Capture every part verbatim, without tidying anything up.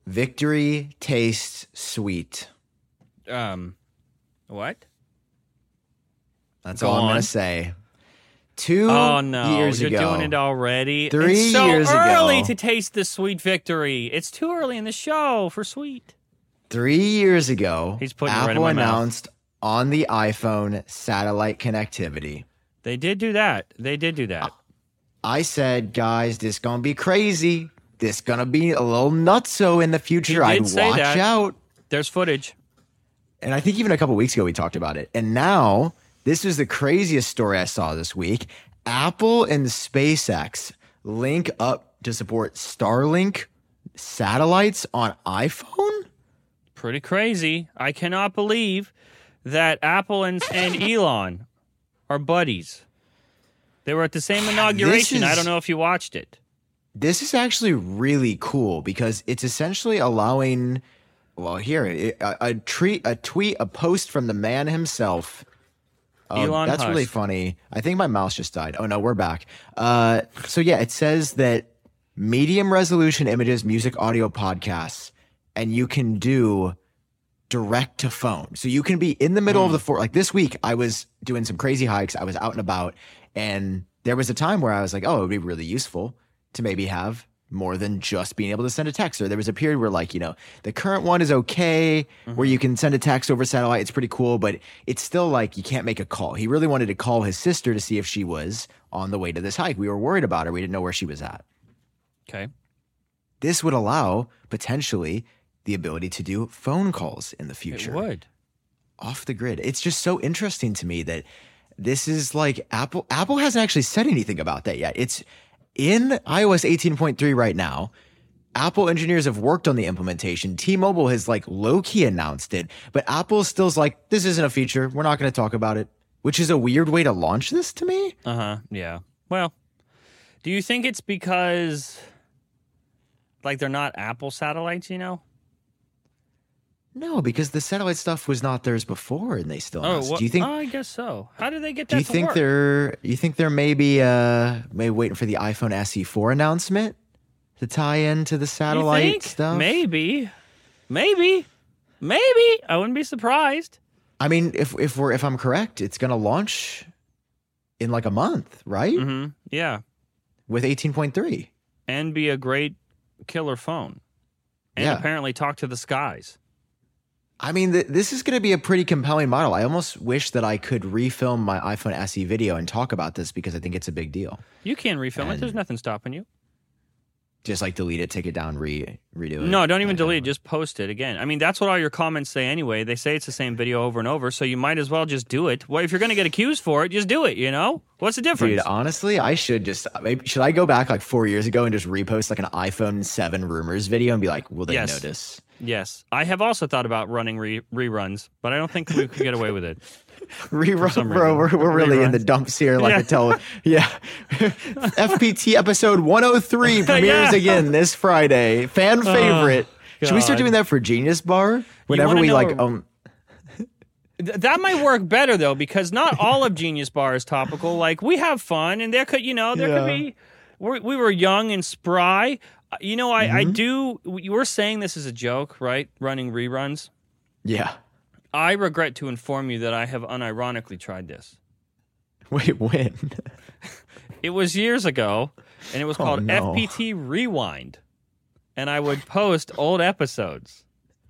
Victory tastes sweet. Um, what? That's Go all I'm on. going to say. Two Oh no, years you're ago. doing it already. Three it's so years early ago. to taste the sweet victory. It's too early in the show for sweet. Three years ago, He's putting it right in Apple my mouth. announced on the iPhone satellite connectivity. They did do that. They did do that. I said, guys, this gonna be crazy. This gonna be a little nutso in the future. He did I'd say watch that. out. There's footage. And I think even a couple weeks ago we talked about it. And now this is the craziest story I saw this week. Apple and SpaceX link up to support Starlink satellites on iPhone. Pretty crazy. I cannot believe that Apple and, and Elon are buddies. They were at the same inauguration. This is- I don't know if you watched it. This is actually really cool because it's essentially allowing, well, here, a, a, treat, a tweet, a post from the man himself. Oh, Elon that's Musk. really funny. I think my mouse just died. Oh, no, we're back. Uh, so, yeah, it says that medium resolution images, music, audio, podcasts, and you can do direct to phone. So you can be in the middle Mm. of the forest. Like this week, I was doing some crazy hikes. I was out and about, and there was a time where I was like, oh, it would be really useful to maybe have more than just being able to send a text. Or there was a period where, like, you know, the current one is okay, Mm-hmm. where you can send a text over satellite. It's pretty cool, but it's still like you can't make a call. He really wanted to call his sister to see if she was on the way to this hike. We were worried about her. We didn't know where she was at. Okay. This would allow potentially the ability to do phone calls in the future. It would. Off the grid. It's just so interesting to me that this is like Apple. Apple hasn't actually said anything about that yet. It's in iOS eighteen point three right now. Apple engineers have worked on the implementation. T-Mobile has like low-key announced it, but Apple still's like, this isn't a feature. We're not going to talk about it, which is a weird way to launch this to me. Uh-huh. Yeah. Well, do you think it's because, like, they're not Apple satellites, you know? No, because the satellite stuff was not theirs before, and they still. Oh, announced it. well, do you think? oh, I guess so. How did they get that Do you to think work? they're? You think they're maybe uh maybe waiting for the iPhone S E four announcement to tie into the You satellite think? stuff? Maybe. Maybe. Maybe. I wouldn't be surprised. I mean, if if we're if I'm correct, it's gonna launch in like a month, right? Mm-hmm. Yeah. With eighteen point three. And be a great killer phone. And Yeah. apparently talk to the skies. I mean, th- this is going to be a pretty compelling model. I almost wish that I could refilm my iPhone S E video and talk about this because I think it's a big deal. You can refilm it. And- There's nothing stopping you. Just like delete it, take it down, re redo it. No, don't even that kind delete it. of- Just post it again. I mean, that's what all your comments say anyway. They say it's the same video over and over, so you might as well just do it. Well, if you're going to get accused for it, just do it, you know? What's the difference? Dude, honestly, I should just maybe should I go back like four years ago and just repost like an iPhone seven rumors video and be like, will they Yes. notice? Yes. I have also thought about running re- reruns, but I don't think we could get away with it. Rerun, some bro. reason. We're, we're really in Reruns. the dumps here. Like Yeah. I tell, yeah. F P T episode one oh three premieres Yeah. Oh, again this Friday. Fan favorite. Should we start God. doing that for Genius Bar? Whenever wanna we know like, a- um, Th- that might work better though, because not all of Genius Bar is topical. Like we have fun, and there could, you know, there could Yeah. be. We're, we were young and spry. Uh, You know, I, Mm-hmm. I do. You were saying this is a joke, right? Running reruns. yeah. I regret to inform you that I have unironically tried this. Wait, when? It was years ago, and it was Oh, called no. F P T Rewind, and I would post old episodes.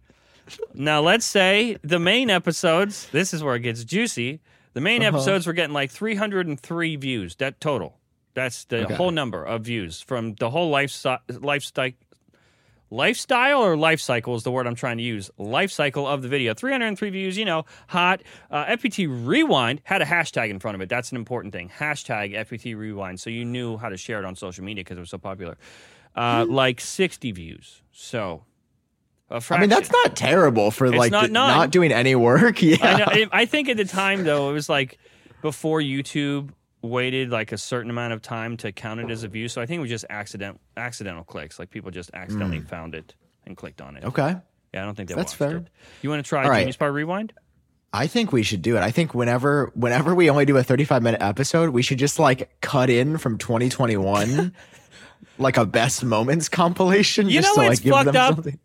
Now, let's say the main episodes. This is where it gets juicy. The main Uh-huh. episodes were getting like three hundred three views. That total. That's the Okay. whole number of views from the whole life lifestyle. Lifestyle or life cycle is the word I'm trying to use. Life cycle of the video. three hundred three views, you know, hot. Uh, F P T Rewind had a hashtag in front of it. That's an important thing. Hashtag F P T Rewind. So you knew how to share it on social media because it was so popular. Uh, like sixty views. So a I fraction. mean, that's not terrible for like not d- none. not doing any work. Yeah. I, know, I- I think at the time, though, it was like before YouTube waited like a certain amount of time to count it as a view. So I think it was just accident, accidental clicks. Like people just accidentally found it and clicked on it. Mm. Okay. Yeah, I don't think they That's watched fair. it. You want to try All right. Genius Bar Rewind? I think we should do it. I think whenever whenever we only do a thirty-five minute episode, we should just like cut in from twenty twenty-one like a best moments compilation. You just know to, what's like, give fucked them up? something.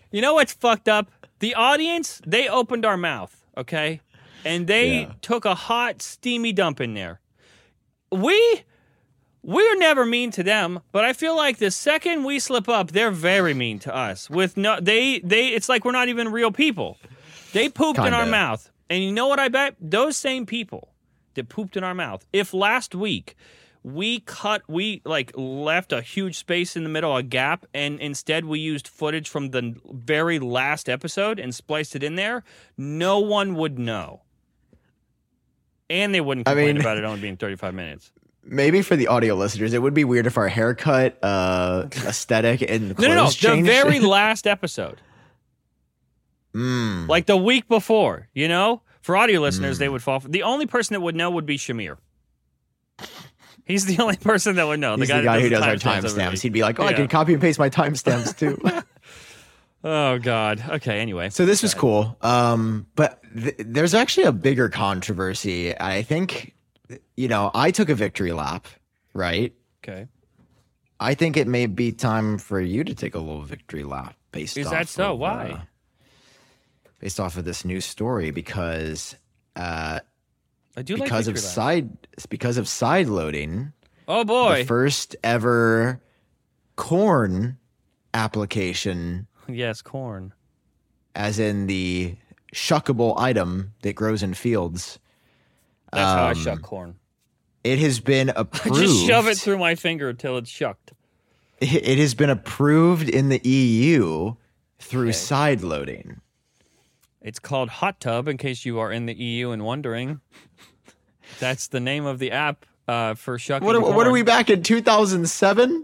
You know what's fucked up? The audience, they opened our mouth, okay? And they Yeah. took a hot, steamy dump in there. We, we're never mean to them, but I feel like the second we slip up, they're very mean to us. With no, they, they, it's like we're not even real people. They pooped in our Kinda. mouth. And you know what I bet? Those same people that pooped in our mouth, if last week we cut, we like left a huge space in the middle, a gap, and instead we used footage from the very last episode and spliced it in there, no one would know. And they wouldn't I complain mean- about it only being thirty-five minutes. Maybe for the audio listeners, it would be weird if our haircut, uh, aesthetic, and No, clothes no, no. The changed. very last episode. Mm. Like the week before, you know? For audio listeners, they would fall for. The only person that would know would be Shamir. He's the only person that would know. He's the guy, the guy that who does our timestamps every timestamps. week. He'd be like, "Oh, I Yeah. can copy and paste my timestamps too." Oh, God. Okay, anyway. So this was cool. Um, but th- there's actually a bigger controversy. I think, you know, I took a victory lap, right? Okay. I think it may be time for you to take a little victory lap based Is off that so? of, Why? uh, based off of this new story because uh, I do because like of victory laps. side because of side loading, Oh, boy. the first ever corn application, Yes, corn. as in the shuckable item that grows in fields. That's how I Um, shuck corn. It has been approved. Just shove it through my finger until it's shucked. It it has been approved in the E U through Okay. side loading. It's called Hot Tub, in case you are in the E U and wondering. That's the name of the app uh, for shucking What are, what are corn. we back in two thousand seven?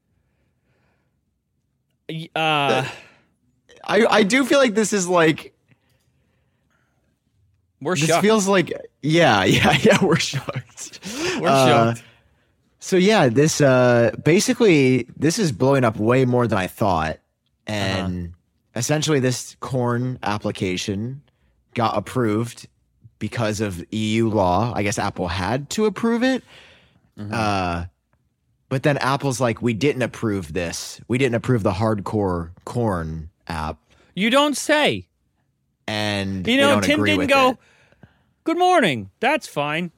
Uh, I I do feel like this is like we're this shucked. feels like yeah yeah yeah we're shocked. We're Uh, shucked. So yeah, this uh basically this is blowing up way more than I thought, and Uh-huh. essentially this corn application got approved because of E U law. I guess Apple had to approve it. Mm-hmm. Uh, but then Apple's like, we didn't approve this. We didn't approve the hardcore corn app, You don't say. and You they know, don't Tim agree didn't with go, it. good morning. That's fine.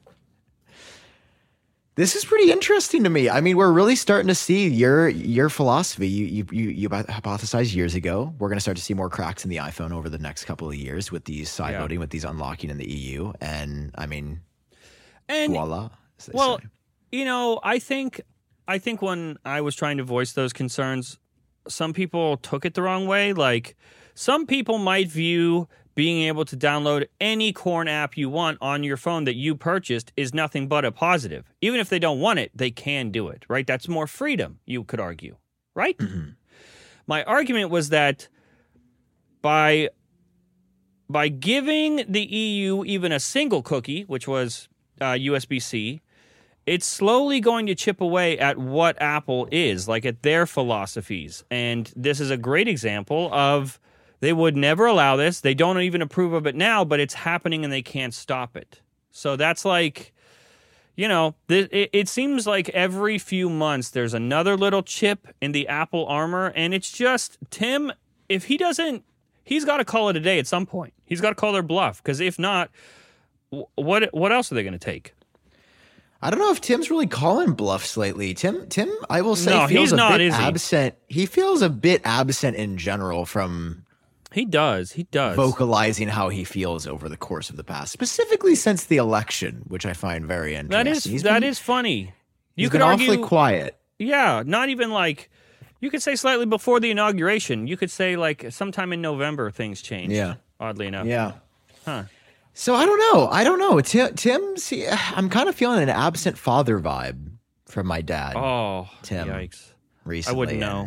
This is pretty interesting to me. I mean, we're really starting to see your your philosophy. You you you, you hypothesized years ago. We're going to start to see more cracks in the iPhone over the next couple of years with these side Yeah. loading, with these unlocking in the E U, and I mean, And voila. as they well, say. you know, I think I think when I was trying to voice those concerns, some people took it the wrong way. Like some people might view being able to download any corn app you want on your phone that you purchased is nothing but a positive. Even if they don't want it, they can do it, right? That's more freedom, you could argue, right? My argument was that by by giving the E U even a single cookie, which was uh, U S B C, it's slowly going to chip away at what Apple is, like at their philosophies. And this is a great example of they would never allow this. They don't even approve of it now, but it's happening and they can't stop it. So that's like, you know, th- it, it seems like every few months there's another little chip in the Apple armor. And it's just, Tim, if he doesn't, he's got to call it a day at some point. He's got to call their bluff. Because if not, wh- what what else are they going to take? I don't know if Tim's really calling bluffs lately. Tim, Tim, I will say, No, feels he's a not, bit is he? absent. He feels a bit absent in general from He does. He does. vocalizing how he feels over the course of the past, specifically since the election, which I find very interesting. That is He's that been, is funny. You he's could been argue, awfully quiet. yeah, not even like you could say slightly before the inauguration. You could say like sometime in November things changed. Yeah. oddly enough. Yeah. Huh. So I don't know. I don't know. Tim, Tim's. he- I'm kind of feeling an absent father vibe from my dad Oh, Tim. yikes! recently. I wouldn't know.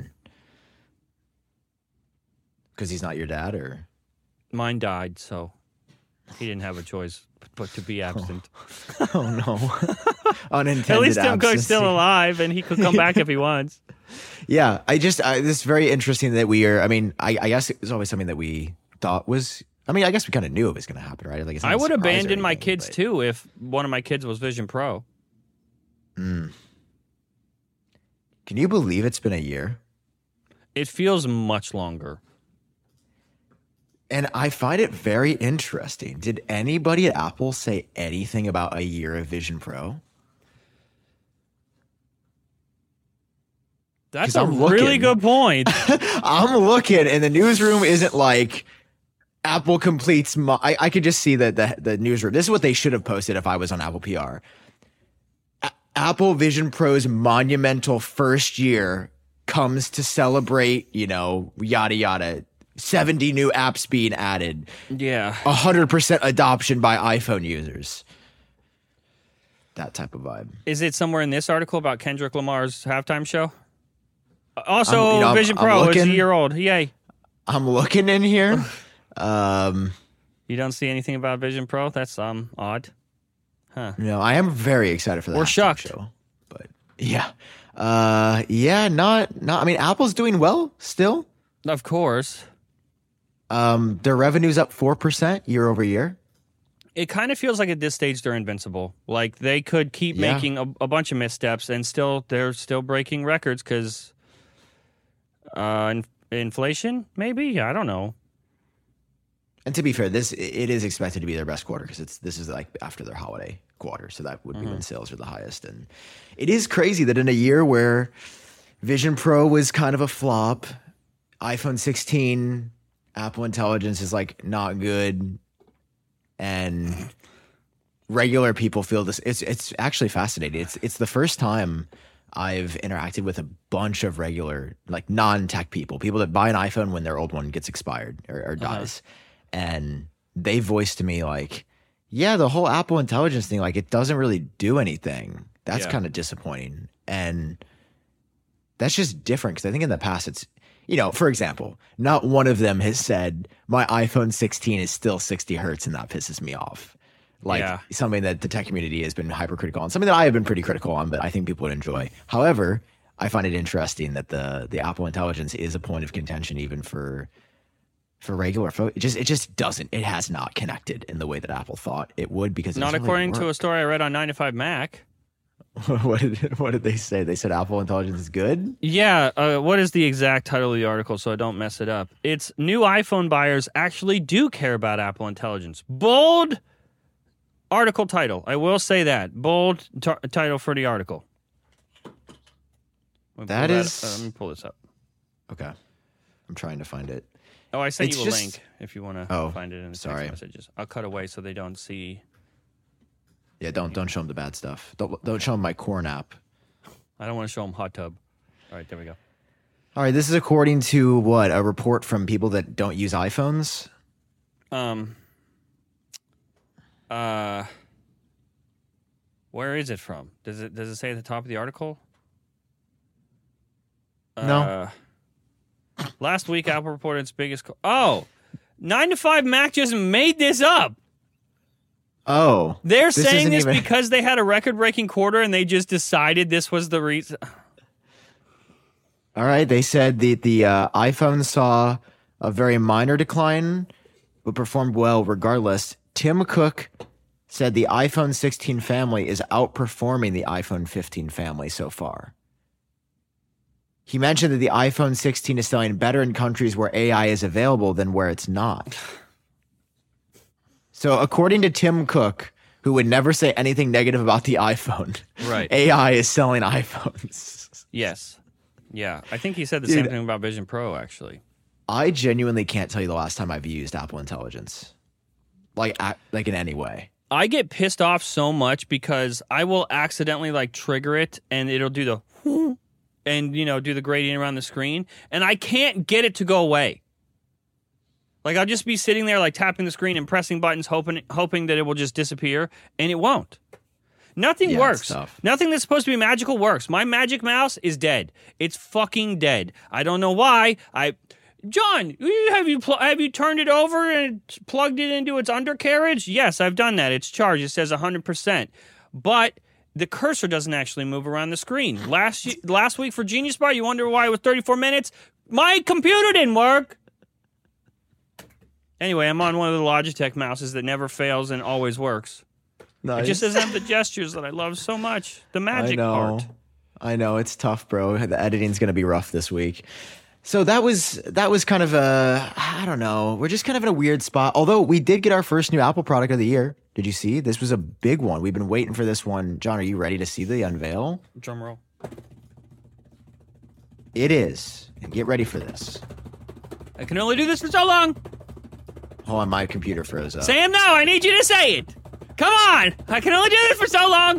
Because he's not your dad, or Mine died, so he didn't have a choice but to be absent. oh no, unintended. At least Tim Cook's still absence. alive, and he could come back if he wants. Yeah, I just I, this is very interesting that we are. I mean, I, I guess it was always something that we thought was. I mean, I guess we kind of knew it was going to happen, right? Like, it's not I a would surprise or abandon my anything, kids but- too if one of my kids was Vision Pro. Mm. Can you believe it's been a year? It feels much longer. And I find it very interesting. Did anybody at Apple say anything about a year of Vision Pro? That's a I'm really looking. good point. I'm looking, and the newsroom isn't like Apple completes. Mo- I, I could just see that the, the newsroom. This is what they should have posted if I was on Apple P R. A- Apple Vision Pro's monumental first year comes to celebrate, you know, yada, yada. seventy new apps being added. Yeah. one hundred percent adoption by iPhone users. That type of vibe. Is it somewhere in this article about Kendrick Lamar's halftime show? Also, I'm- you know, I'm- Vision I'm Pro is a looking. year old. Yay. I'm looking in here. Um, You don't see anything about Vision Pro? That's um odd. you know, I am very excited for the We're halftime shocked. show. But yeah. Uh, yeah, not, not, I mean, Apple's doing well still. Of course. Um, their revenue's up four percent year over year. It kind of feels like at this stage they're invincible. Like they could keep Yeah. making a, a bunch of missteps and still they're still breaking records because uh, in, inflation, maybe? I don't know. And to be fair, this it is expected to be their best quarter because it's this is like after their holiday quarter, so that would be Mm-hmm. when sales are the highest. And it is crazy that in a year where Vision Pro was kind of a flop, iPhone sixteen, Apple Intelligence is like not good, and regular people feel this. It's it's actually fascinating. It's it's the first time I've interacted with a bunch of regular, like non-tech people, people that buy an iPhone when their old one gets expired or, or dies. And they voiced to me like, yeah, the whole Apple Intelligence thing, like it doesn't really do anything. That's Yeah. kind of disappointing. And that's just different because I think in the past it's, you know, for example, not one of them has said my iPhone sixteen is still sixty hertz and that pisses me off. Like Yeah. something that the tech community has been hypercritical on, something that I have been pretty critical on, but I think people would enjoy. However, I find it interesting that the the Apple Intelligence is a point of contention even for for regular folks. It just it just doesn't. It has not connected in the way that Apple thought it would because it Not doesn't according really to a work. story I read on nine to five Mac. what did what did they say? They said Apple Intelligence is good. Yeah, uh, what is the exact title of the article so I don't mess it up? It's new iPhone buyers actually do care about Apple Intelligence. Bold article title. I will say that. Bold t- title for the article. Let me That pull is- uh, let me pull this up. Okay, I'm trying to find it. Oh, I sent It's you a just- link if you want to Oh, find it in the sorry. text messages. I'll cut away so they don't see. Yeah, don't don't show them the bad stuff. Don't don't show them my corn app. I don't want to show them hot tub. All right, there we go. All right, this is according to what a report from people that don't use iPhones. Um. Uh. Where is it from? Does it does it say at the top of the article? No. Uh, last week, Apple reported its biggest. Co- oh, nine to five Mac just made this up. Oh, They're this saying isn't this even- because they had a record-breaking quarter and they just decided this was the reason. All right, they said the the uh, iPhone saw a very minor decline, but performed well regardless. Tim Cook said the iPhone sixteen family is outperforming the iPhone fifteen family so far. He mentioned that the iPhone sixteen is selling better in countries where A I is available than where it's not. So, according to Tim Cook, who would never say anything negative about the iPhone, Right. A I is selling iPhones. Yes. Yeah. I think he said the Dude. same thing about Vision Pro, actually. I genuinely can't tell you the last time I've used Apple Intelligence, like a- like in any way. I get pissed off so much because I will accidentally like trigger it and it'll do the and you know do the gradient around the screen and I can't get it to go away. Like I'll just be sitting there like tapping the screen and pressing buttons hoping hoping that it will just disappear and it won't. Nothing Yeah, it's works. tough. Nothing that's supposed to be magical works. My magic mouse is dead. It's fucking dead. I don't know why. I John, have you pl- have you turned it over and plugged it into its undercarriage? Yes, I've done that. It's charged. It says one hundred percent. But the cursor doesn't actually move around the screen. Last y- last week for Genius Bar, you wonder why it was thirty-four minutes? My computer didn't work. Anyway, I'm on one of the Logitech mouses that never fails and always works. Nice. It just doesn't have the gestures that I love so much. The I magic know. part. I know it's tough, bro. The editing's gonna be rough this week. So that was that was kind of a, I don't know. We're just kind of in a weird spot. Although we did get our first new Apple product of the year. Did you see? This was a big one. We've been waiting for this one. John, are you ready to see the unveil? Drum roll. It is. And get ready for this. I can only do this for so long. Hold on, my computer froze up. Sam, no, I need you to say it. Come on. I can only do this for so long.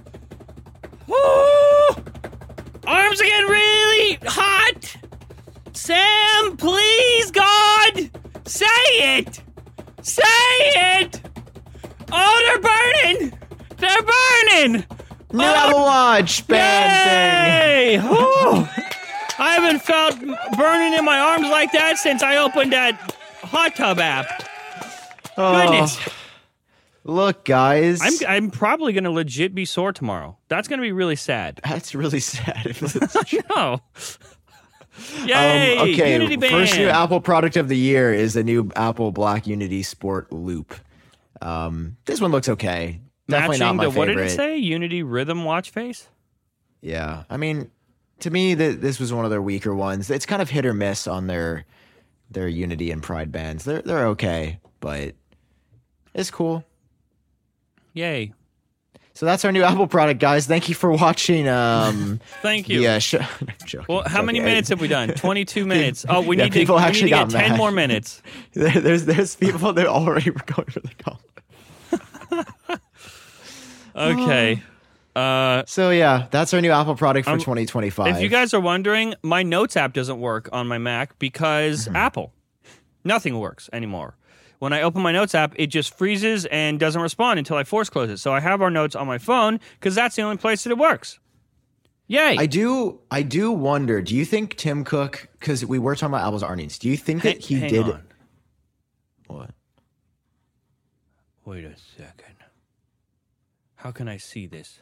Woo! Arms are getting really hot. Sam, please, God, say it. Say it. Oh, they're burning. They're burning. New oh, Apple Watch band thing. Oh, I haven't felt burning in my arms like that since I opened that hot tub app. Oh, Goodness. Look, guys. I'm I'm probably going to legit be sore tomorrow. That's going to be really sad. That's really sad. If this is true. No. Yay! Um, okay, Unity Band. first new Apple product of the year is the new Apple Black Unity Sport Loop. Um, this one looks okay. Definitely Matching not my the, favorite. what did it say? Unity Rhythm watch face? Yeah, I mean, to me, the, this was one of their weaker ones. It's kind of hit or miss on their their Unity and Pride bands. They're they're okay, but it's cool. Yay! So that's our new Apple product, guys. Thank you for watching. Um, Thank you. Yeah, show, I'm joking, Well, how joking. many minutes have we done? twenty-two minutes. Oh, we Yeah, need to, people we need actually to get got ten mad. more minutes. There- There's there's people that already were going for the call. Okay. Uh, So yeah, that's our new Apple product for Um, twenty twenty-five. if you guys are wondering, my Notes app doesn't work on my Mac because Mm-hmm. Apple. Nothing works anymore. When I open my Notes app, it just freezes and doesn't respond until I force close it. So I have our notes on my phone because that's the only place that it works. Yay! I do I do wonder. Do you think Tim Cook? Because we were talking about Apple's earnings. Do you think that Hang- he hang did? on. What? Wait a second. How can I see this?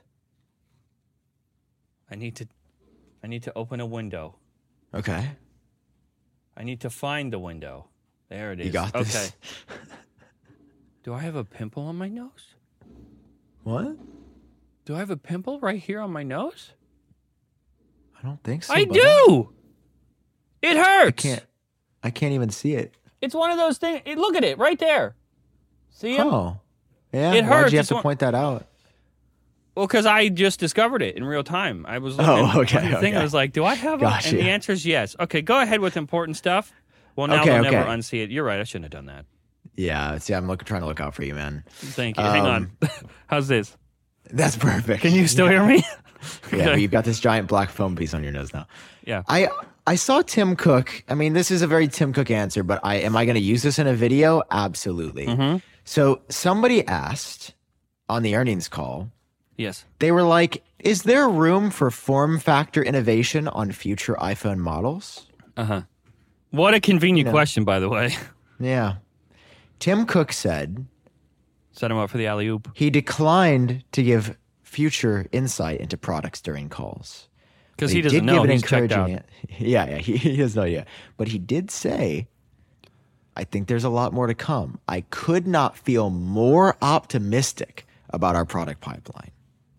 I need to I need to open a window. Okay, I need to find the window. There it is. you got this. Okay. Do I have a pimple on my nose? What? Do I have a pimple right here on my nose? I don't think so. I bud. do. It hurts. I can't. I can't even see it. It's one of those things. Look at it right there. See it? Oh, yeah. It Why'd hurts. you have It's to one- point that out? Well, because I just discovered it in real time. I was looking Oh, at okay, the thing. okay. I was like, do I have a... Gotcha. And the answer is yes. Okay, go ahead with important stuff. Well, now Okay, they'll never okay. unsee it. You're right. I shouldn't have done that. Yeah. See, I'm looking, trying to look out for you, man. Thank you. Hang on. Um, How's this? That's perfect. Can you still hear me? Yeah, but you've got this giant black foam piece on your nose now. Yeah. I I saw Tim Cook. I mean, this is a very Tim Cook answer, but I am I going to use this in a video? Absolutely. Mm-hmm. So somebody asked on the earnings call, Yes. they were like, "Is there room for form factor innovation on future iPhone models?" Uh-huh. What a convenient You know. question, by the way. Yeah. Tim Cook said Set him up for the alley-oop. he declined to give future insight into products during calls. Because But he doesn't did know. give an He's checked out. encouraging. Yeah, yeah, he, he has no idea. But he did say, "I think there's a lot more to come. I could not feel more optimistic about our product pipeline."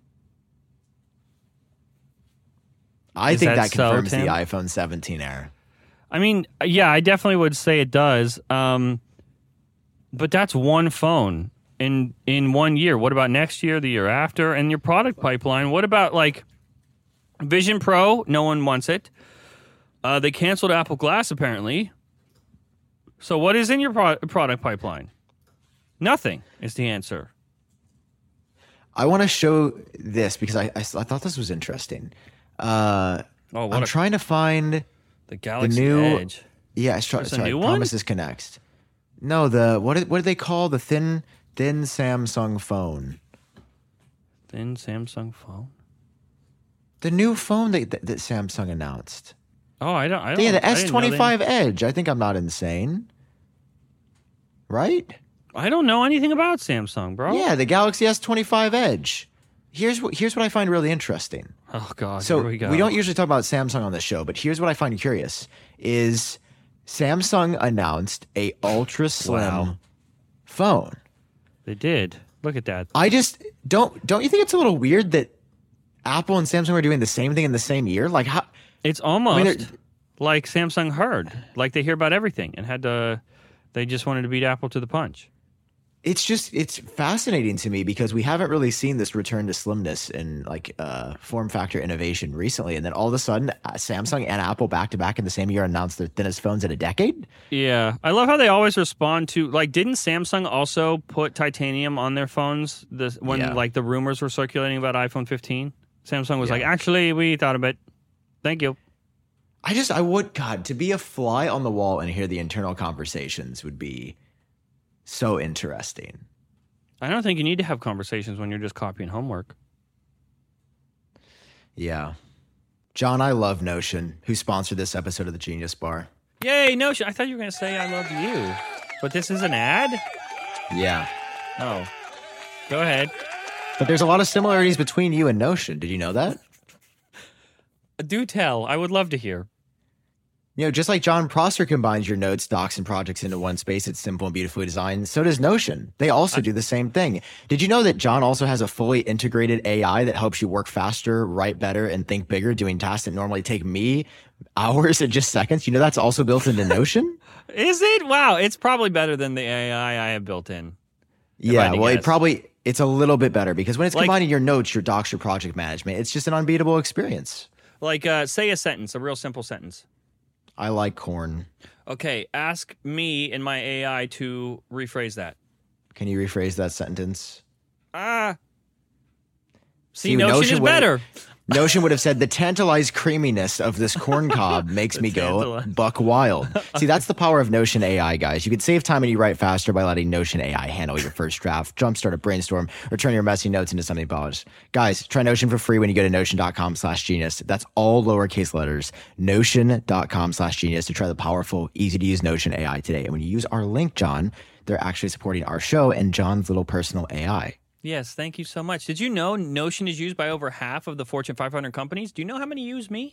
I Is think that that so, confirms Tim? the iPhone seventeen era. I mean, yeah, I definitely would say it does. Um, but that's one phone in in one year. What about next year, the year after, and your product pipeline? What about like Vision Pro? No one wants it. Uh, they canceled Apple Glass apparently. So what is in your pro- product pipeline? Nothing is the answer. I want to show this because I, I, I thought this was interesting. Uh, Oh, what I'm a, trying to find the Galaxy new- Edge. Yeah, it's try, There's a sorry, new one? Promises Connect. No, the what? Did, what do they call the thin thin Samsung phone? Thin Samsung phone. The new phone that that, that Samsung announced. Oh, I don't. I don't Yeah, the I S didn't know they- twenty-five Edge. I think I'm not insane, right? I don't know anything about Samsung, bro. Yeah, the Galaxy S twenty-five Edge. Here's what here's what I find really interesting. Oh God. So here we go. don't usually talk about Samsung on the show, but here's what I find curious: is Samsung announced a ultra slim Wow. phone. They did. Look at that. I just don't don't you think it's a little weird that Apple and Samsung are doing the same thing in the same year? Like how It's I mean, almost. they're- like Samsung heard, like they hear about everything and had to. They just wanted to beat Apple to the punch. It's just it's fascinating to me because we haven't really seen this return to slimness and like uh, form factor innovation recently, and then all of a sudden, uh, Samsung and Apple back to back in the same year announced their thinnest phones in a decade. Yeah, I love how they always respond to like. Didn't Samsung also put titanium on their phones? This when Yeah. like the rumors were circulating about iPhone fifteen. Samsung was Yeah. like, actually, we thought of it. Thank you. I just I would God to be a fly on the wall and hear the internal conversations would be so interesting. I don't think you need to have conversations when you're just copying homework. Yeah. John, I love Notion, who sponsored this episode of the Genius Bar. Yay, Notion. I thought you were going to say I love you. But this is an ad? Yeah. Oh. Go ahead. But there's a lot of similarities between you and Notion. Did you know that? Do tell. I would love to hear. You know, just like John Prosser combines your notes, docs, and projects into one space, it's simple and beautifully designed. So does Notion. They also do the same thing. Did you know that John also has a fully integrated A I that helps you work faster, write better, and think bigger, doing tasks that normally take me hours and just seconds? You know, that's also built into Notion? Is it? Wow. It's probably better than the A I I have built in. Yeah, I had to well, it guess. probably, it's a little bit better because when it's Like- combining your notes, your docs, your project management, it's just an unbeatable experience. Like, uh, say a sentence, a real simple sentence. I like corn. Okay, ask me and my A I to rephrase that. Can you rephrase that sentence? Ah. See, See, Notion, Notion is would- better. Notion would have said the tantalized creaminess of this corn cob makes me go tantalized. buck wild. See, that's the power of Notion A I, guys. You can save time and you write faster by letting Notion A I handle your first draft, jumpstart a brainstorm, or turn your messy notes into something polished. Guys, try Notion for free when you go to notion.com slash genius. That's all lowercase letters. Notion.com slash genius to try the powerful, easy to use Notion A I today. And when you use our link, John, they're actually supporting our show and John's little personal A I. Yes, thank you so much. Did you know Notion is used by over half of the Fortune five hundred companies? Do you know how many use me?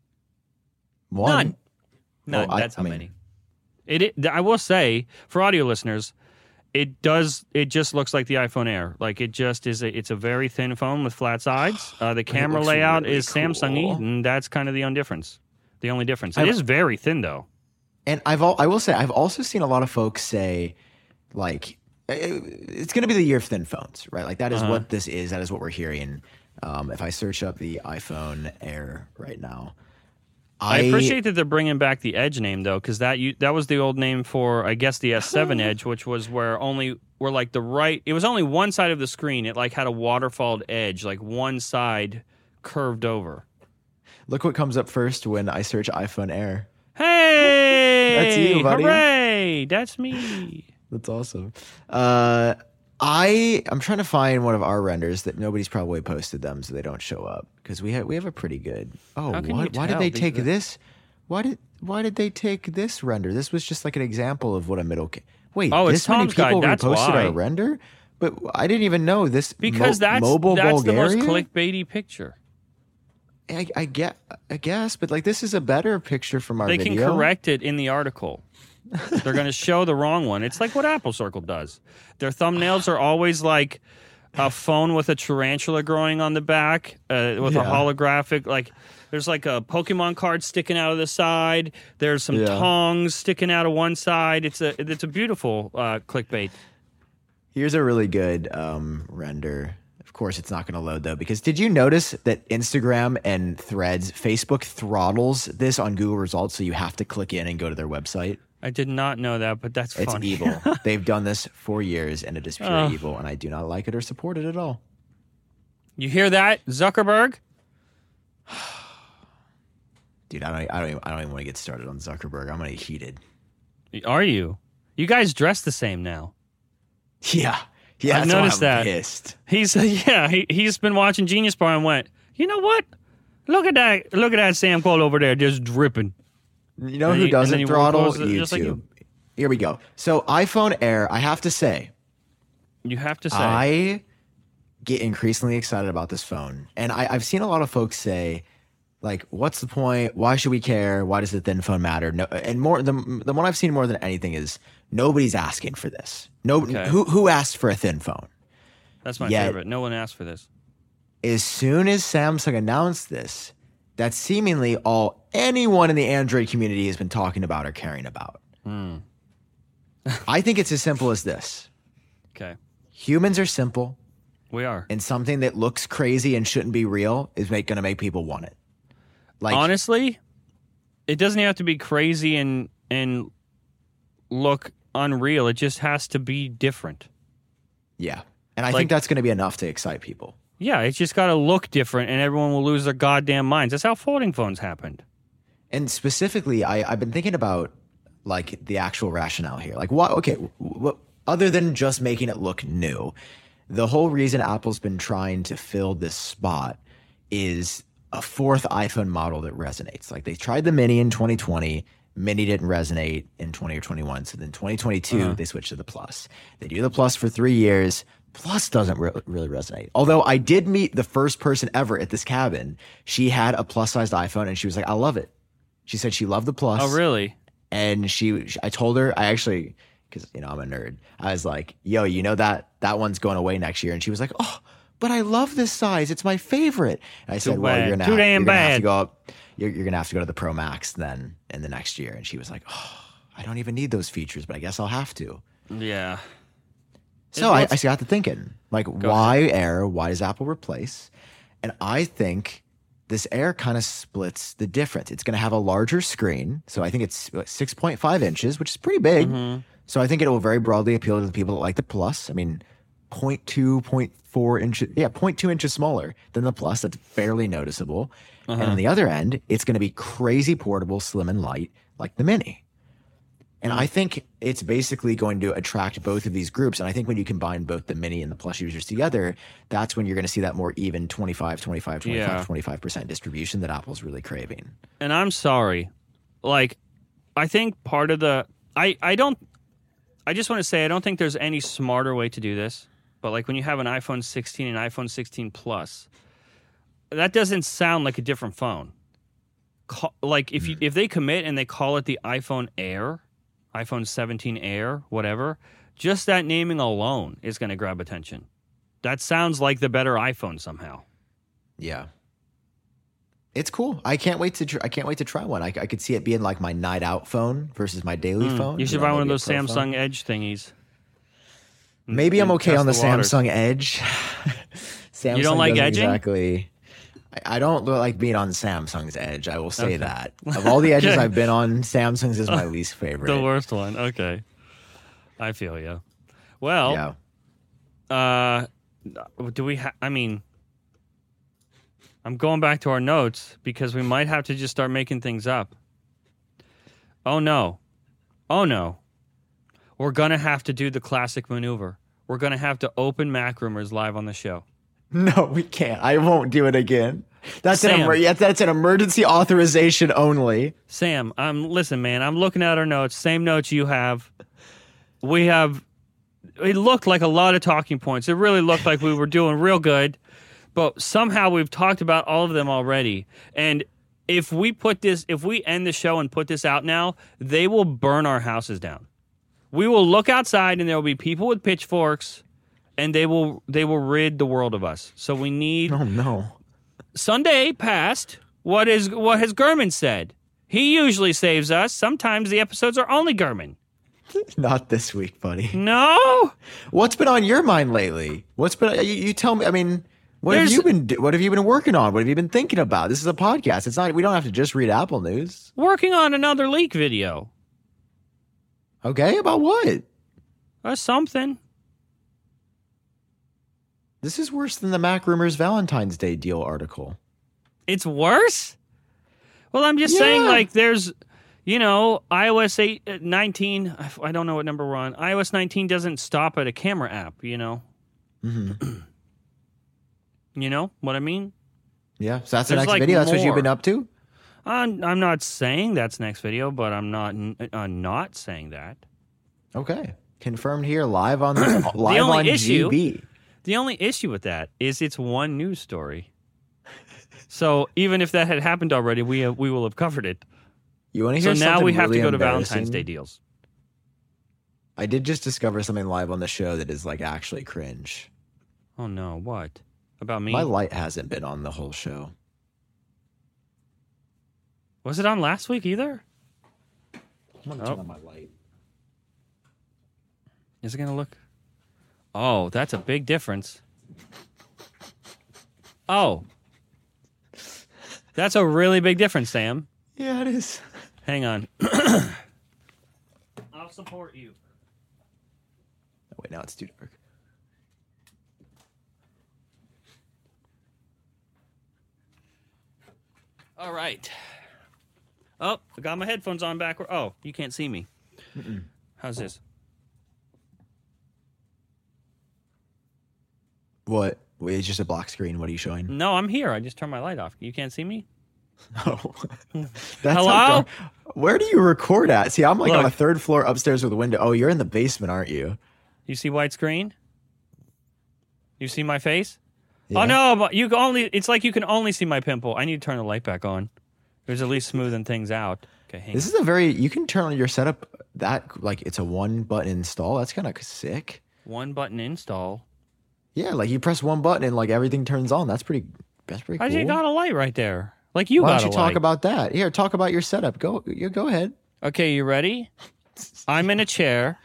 One. None. None. Well, I- That's how I mean- many. It, it. I will say, for audio listeners, it does. It just looks like the iPhone Air. Like it just is. A, it's a very thin phone with flat sides. Uh, the camera looks layout really is Samsung-y, cool. and that's kind of the only difference. The only difference. It I've- is very thin, though. And I've al- I will say I've also seen a lot of folks say, like, eh, it's going to be the year of thin phones, right? Like that is Uh-huh. what this is. That is what we're hearing. Um, if I search up the iPhone Air right now, I appreciate that they're bringing back the Edge name though, because that you, that was the old name for I guess the S seven Edge, which was where only where like the right. It was only one side of the screen. It like had a waterfalled edge, like one side curved over. Look what comes up first when I search iPhone Air. Hey, That's you, buddy. Hooray! That's me. That's awesome. Uh, I I'm trying to find one of our renders that nobody's probably posted them, so they don't show up because we have we have a pretty good. Oh, How can what? you Why did tell? they These- take this? Why did why did they take this render? This was just like an example of what a middle. Ca- Wait, Oh, it's this many Tom's guide, people that's reposted why. our render, but I didn't even know this Because mo- that's mobile that's Bulgaria. the most clickbaity picture. I, I get, I guess, but like this is a better picture from our They video. can correct it in the article. They're going to show the wrong one. It's like what Apple Circle does. Their thumbnails are always like a phone with a tarantula growing on the back, uh, with a Yeah. holographic. Like there's like a Pokemon card sticking out of the side. There's some Yeah. tongs sticking out of one side. It's a it's a beautiful uh, clickbait. Here's a really good um, render. Of course, it's not going to load though, because did you notice that Instagram and Threads, Facebook throttles this on Google results, so you have to click in and go to their website? I did not know that, but that's It's funny. evil. They've done this for years, and it is pure Oh. evil, and I do not like it or support it at all. You hear that, Zuckerberg? Dude, I don't, I don't, even, I don't even want to get started on Zuckerberg. I'm gonna get heated. Are you? You guys dress the same now. Yeah, yeah. I've that's why noticed I'm that. Pissed. He's yeah. He he's been watching Genius Bar and went. You know what? Look at that! Look at that Sam Cole over there, just dripping. You know And who he- and then doesn't he throttle? works YouTube. just like you. Here we go. So iPhone Air, I have to say, You have to say. I get increasingly excited about this phone. And I, I've seen a lot of folks say, like, what's the point? Why should we care? Why does the thin phone matter? No, and more, the, the one I've seen more than anything is nobody's asking for this. No, Okay. who, who asked for a thin phone? That's my Yet- favorite. No one asked for this. As soon as Samsung announced this, That's seemingly all anyone in the Android community has been talking about or caring about. Mm. I think it's as simple as this. Okay. Humans are simple, We are. and something that looks crazy and shouldn't be real is going to make people want it. Like, honestly, it doesn't have to be crazy and and look unreal. It just has to be different. yeah. And I Like- think that's going to be enough to excite people. Yeah, it's just got to look different, and everyone will lose their goddamn minds. That's how folding phones happened. And specifically, I, I've been thinking about like the actual rationale here. Like, what? Okay, what? Other than just making it look new, the whole reason Apple's been trying to fill this spot is a fourth iPhone model that resonates. Like they tried the Mini in twenty twenty. Mini didn't resonate in twenty or twenty-one. So then twenty twenty-two, Uh-huh. they switched to the Plus. They do the Plus for three years. Plus doesn't re- really resonate. Although I did meet the first person ever at this cabin. She had a plus-sized iPhone, and she was like, I love it. She said she loved the Plus. Oh, really? And she, I told her, I actually, because, you know, I'm a nerd. I was like, yo, you know that that one's going away next year. And she was like, oh, but I love this size. It's my favorite. And I said, well, bad. you're gonna Too have, damn you're gonna have bad. to go up. You're, you're gonna have to go to the Pro Max then in the next year. And she was like, oh, I don't even need those features, but I guess I'll have to. Yeah. So I, It's- I got to thinking, like, why Air? Why does Apple replace? And I think this Air kind of splits the difference. It's going to have a larger screen. So I think it's six point five inches, which is pretty big. Mm-hmm. So I think it will very broadly appeal to the people that like the Plus. I mean, zero point two, zero point four inches. Yeah, zero point two inches smaller than the Plus. That's barely noticeable. Uh-huh. And on the other end, it's going to be crazy portable, slim and light, like the Mini. And I think it's basically going to attract both of these groups. And I think when you combine both the Mini and the Plus users together, that's when you're going to see that more even twenty-five, twenty-five, twenty-five, Yeah. twenty-five percent distribution that Apple's really craving. And I'm sorry. Like, I think part of the I, I don't I just want to say I don't think there's any smarter way to do this. But like when you have an iPhone sixteen and iPhone sixteen Plus, that doesn't sound like a different phone. Ca- like if you if they commit and they call it the iPhone Air, iPhone seventeen Air, whatever, just that naming alone is going to grab attention. That sounds like the better iPhone somehow. Yeah. It's cool. I can't wait to tr- I can't wait to try one. I, I could see it being like my night out phone versus my daily phone. Mm. You should know, buy one of maybe a those Pro Samsung phone. Edge thingies. Maybe I'm and okay test on the, the waters. Samsung Edge. Samsung You don't like doesn't edging? Exactly. I, I don't like being on Samsung's Edge. I will say that. Of all the edges Okay. I've been on, Samsung's is my least favorite. The worst one. Okay. I feel you. Well, Yeah. uh, do we ha- I mean, I'm going back to our notes because we might have to just start making things up. Oh, no. Oh, no. We're going to have to do the classic maneuver. We're going to have to open Mac Rumors live on the show. No, we can't. I won't do it again. That's an Sam. emer- yeah, that's an emergency authorization only. Sam, I'm listen, man. I'm looking at our notes, same notes you have. We have. It looked like a lot of talking points. It really looked like we were doing real good, but somehow we've talked about all of them already. And if we put this, if we end the show and put this out now, they will burn our houses down. We will look outside, and there will be people with pitchforks, and they will they will rid the world of us. So we need. Oh no. Sunday passed. What is what has Gurman said? He usually saves us. Sometimes the episodes are only Gurman. Not this week, buddy. No, What's been on your mind lately? What's been you, you tell me, I mean, what There's- have you been do- what have you been working on? What have you been thinking about? This is a podcast. It's not we don't have to just read Apple news. working on another leak video Okay, about what? or something. This is worse than the Mac Rumors Valentine's Day deal article. It's worse. Well, I'm just saying, Yeah. like, there's, you know, iOS eight, uh, nineteen. I f- I don't know what number we're on. iOS nineteen doesn't stop at a camera app. You know. Mm-hmm. You know what I mean? Yeah, so that's the There's, next like, video. That's what you've more. been up to. I'm, I'm not saying that's next video, but I'm not uh, not saying that. Okay, confirmed here live on the live only on issue- G B. The only issue with that is it's one news story. So even if that had happened already, we have, we will have covered it. You want to So hear now something we have really to go to Valentine's embarrassing? Day deals. I did just discover something live on the show that is like actually cringe. Oh no, what? About me? My light hasn't been on the whole show. Was it on last week either? I'm gonna turn on my light. Is it going to look? Oh, that's a big difference. Oh. That's a really big difference, Sam. Yeah, it is. Hang on. I'll support you. Oh, wait, now it's too dark. All right. Oh, I got my headphones on backward. Oh, you can't see me. Mm-mm. How's this? What? Wait, it's just a black screen. What are you showing? No, I'm here. I just turned my light off. You can't see me? Oh. That's Hello? how dark- Where do you record at? See, I'm like Look. on a third floor upstairs with a window. Oh, you're in the basement, aren't you? You see white screen? You see my face? Yeah. Oh no, but you can only it's like you can only see my pimple. I need to turn the light back on. There's at least smoothing things out. Okay, hang This on. is a very, you can turn on your setup that, like, it's a one button install. That's kind of sick. One button install. Yeah, like you press one button and like everything turns on. That's pretty, that's pretty How'd cool. you got a light right there? Like you Why got don't a you talk light. about that? Here, talk about your setup. Go, you go ahead. Okay, you ready? I'm in a chair.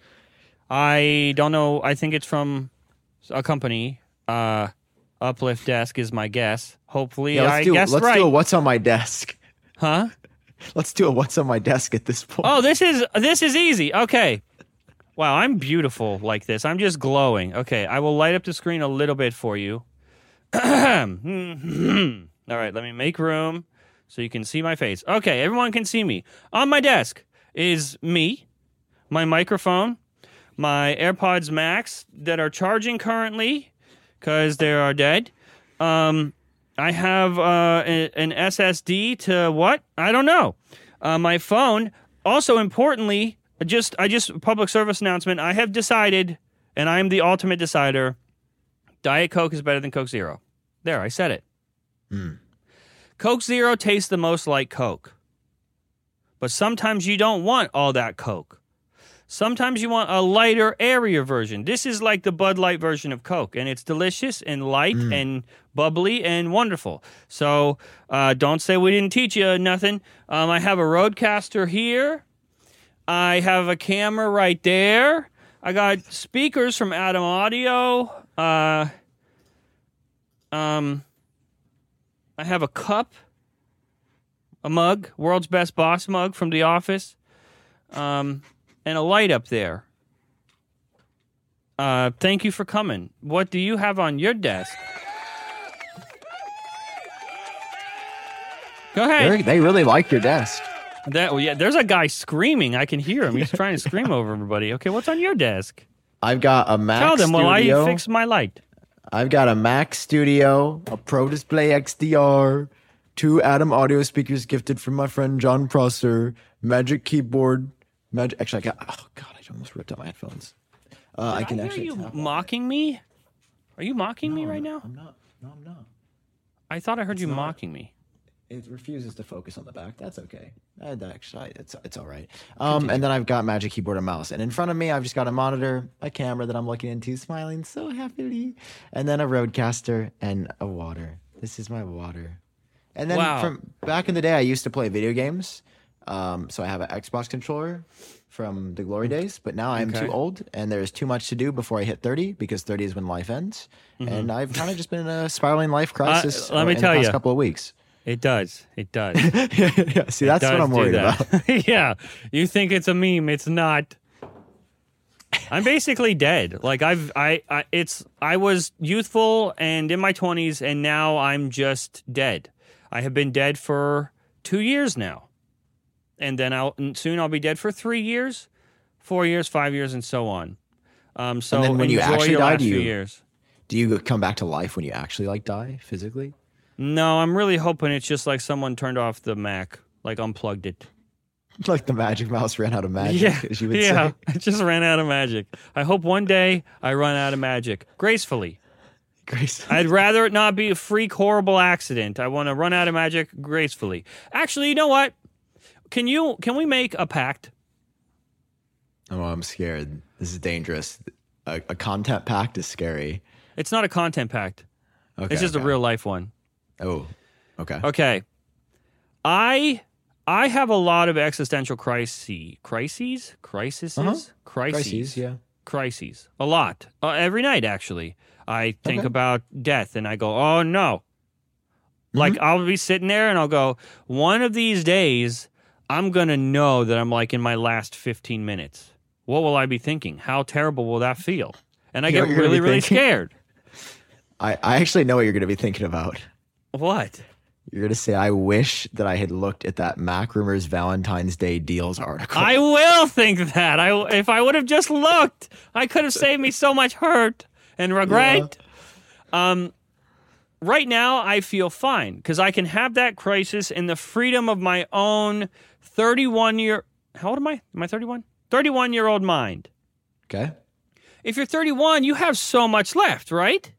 I don't know. I think it's from a company. Uh, Uplift Desk is my guess. Hopefully, Yeah, let's I do, guessed let's right. do a what's on my desk. Huh? Let's do a what's on my desk at this point. Oh, this is this is easy. Okay. Wow, I'm beautiful like this. I'm just glowing. Okay, I will light up the screen a little bit for you. All right, let me make room so you can see my face. Okay, everyone can see me. On my desk is me, my microphone, my AirPods Max that are charging currently because they are dead. Um, I have uh, a- an S S D to what? I don't know. Uh, my phone. Also, importantly, just I just public service announcement. I have decided, and I am the ultimate decider. Diet Coke is better than Coke Zero. There, I said it. Mm. Coke Zero tastes the most like Coke. But sometimes you don't want all that Coke. Sometimes you want a lighter, airier version. This is like the Bud Light version of Coke, and it's delicious and light Mm. and bubbly and wonderful. So uh, don't say we didn't teach you nothing. Um, I have a Rodecaster here. I have a camera right there. I got speakers from Adam Audio. Uh, um, I have a cup, a mug, world's best boss mug from The Office, um, and a light up there. Uh, thank you for coming. What do you have on your desk? Go ahead. They're- They really like your desk. That well, yeah. There's a guy screaming. I can hear him. He's trying to scream over everybody. Okay, what's on your desk? I've got a Mac Tell them while I Studio. fix my light. I've got a Mac Studio, a Pro Display X D R, two Adam Audio speakers gifted from my friend John Prosser, Magic Keyboard. Magic. Actually, I got. Oh God, I almost ripped out my headphones. Uh, I Did can I hear actually. you tap on mocking me? Are you mocking it. me No, right now? I'm not. No, I'm not. I thought I heard you not. mocking me. It refuses to focus on the back. That's okay. Uh, that actually, it's it's all right. Um, and then I've got Magic Keyboard and mouse, and in front of me, I've just got a monitor, a camera that I'm looking into, smiling so happily, and then a Rodecaster and a water. This is my water. And then Wow. from back in the day, I used to play video games. Um, so I have an Xbox controller from the glory days, but now I'm Okay. too old, and there's too much to do before I hit thirty, because thirty is when life ends, and I've kind of just been in a spiraling life crisis. Uh, let uh, me in tell the past ya. couple of weeks. It does. It does. Yeah, see, that's what does I'm do worried that. about. Yeah. You think it's a meme. It's not. I'm basically dead. Like I've I, I it's I was youthful and in my twenties, and now I'm just dead. I have been dead for two years now. And then I'll and soon I'll be dead for three years, four years, five years, and so on. Um so And then when you enjoy actually your die, last do few you- years. Do you come back to life when you actually like die physically? No, I'm really hoping it's just like someone turned off the Mac, like unplugged it. Like the Magic Mouse ran out of magic, Yeah, as you would yeah. say. I just ran out of magic. I hope one day I run out of magic gracefully. Grace. I'd rather it not be a freak, horrible accident. I want to run out of magic gracefully. Actually, you know what? Can you? Can we make a pact? Oh, I'm scared. This is dangerous. A, a content pact is scary. It's not a content pact. Okay, It's just okay. a real life one. Oh, okay. Okay. I I have a lot of existential crises, crises, crises, Uh-huh. crises, Crises, yeah. crises. A lot uh, every night. Actually, I think Okay. about death, and I go, "Oh no!" Like Mm-hmm. I'll be sitting there, and I'll go, "One of these days, I'm gonna know that I'm like in my last fifteen minutes. What will I be thinking? How terrible will that feel?" And I You know get what you're gonna really, be really thinking? scared. I, I actually know what you're going to be thinking about. What? You're going to say, I wish that I had looked at that Mac Rumors Valentine's Day deals article. I will think that. I if I would have just looked, I could have saved me so much hurt and regret. Um, right now, I feel fine because I can have that crisis in the freedom of my own thirty-one year. How old am I? Am I thirty-one? thirty-one year old mind. Okay. If you're thirty-one, you have so much left, right?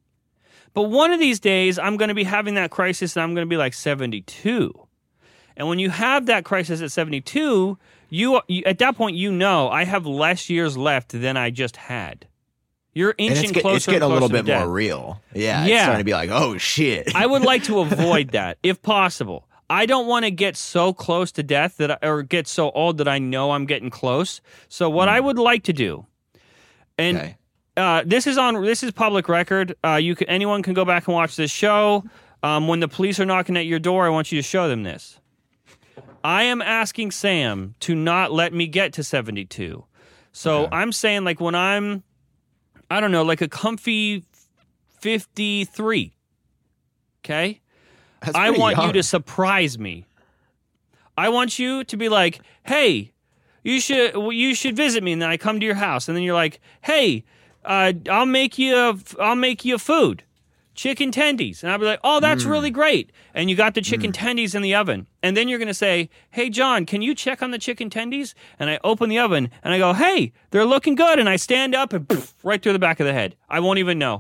But one of these days, I'm going to be having that crisis and I'm going to be like seventy-two. And when you have that crisis at seventy-two, you, you at that point, you know, I have less years left than I just had. You're And inching it's, get, closer it's getting and a little closer bit to more death. real. Yeah. It's Yeah. starting to be like, oh, shit. I would like to avoid that if possible. I don't want to get so close to death that I, or get so old that I know I'm getting close. So what I would like to do, and Okay. uh, this is on this is public record. Uh, you can anyone can go back and watch this show. Um, when the police are knocking at your door, I want you to show them this. I am asking Sam to not let me get to seventy-two. So Okay. I'm saying like when I'm, I don't know, like a comfy fifty-three. Okay. That's I pretty want young. you to surprise me. I want you to be like, "Hey, you should well, you should visit me." And then I come to your house, and then you're like, "Hey, uh, I'll make you a, I'll make you food, chicken tendies." And I'll be like, "Oh, that's Mm. really great." And you got the chicken tendies in the oven, and then you're gonna say, "Hey, John, can you check on the chicken tendies?" And I open the oven, and I go, "Hey, they're looking good." And I stand up and poof, right through the back of the head. I won't even know.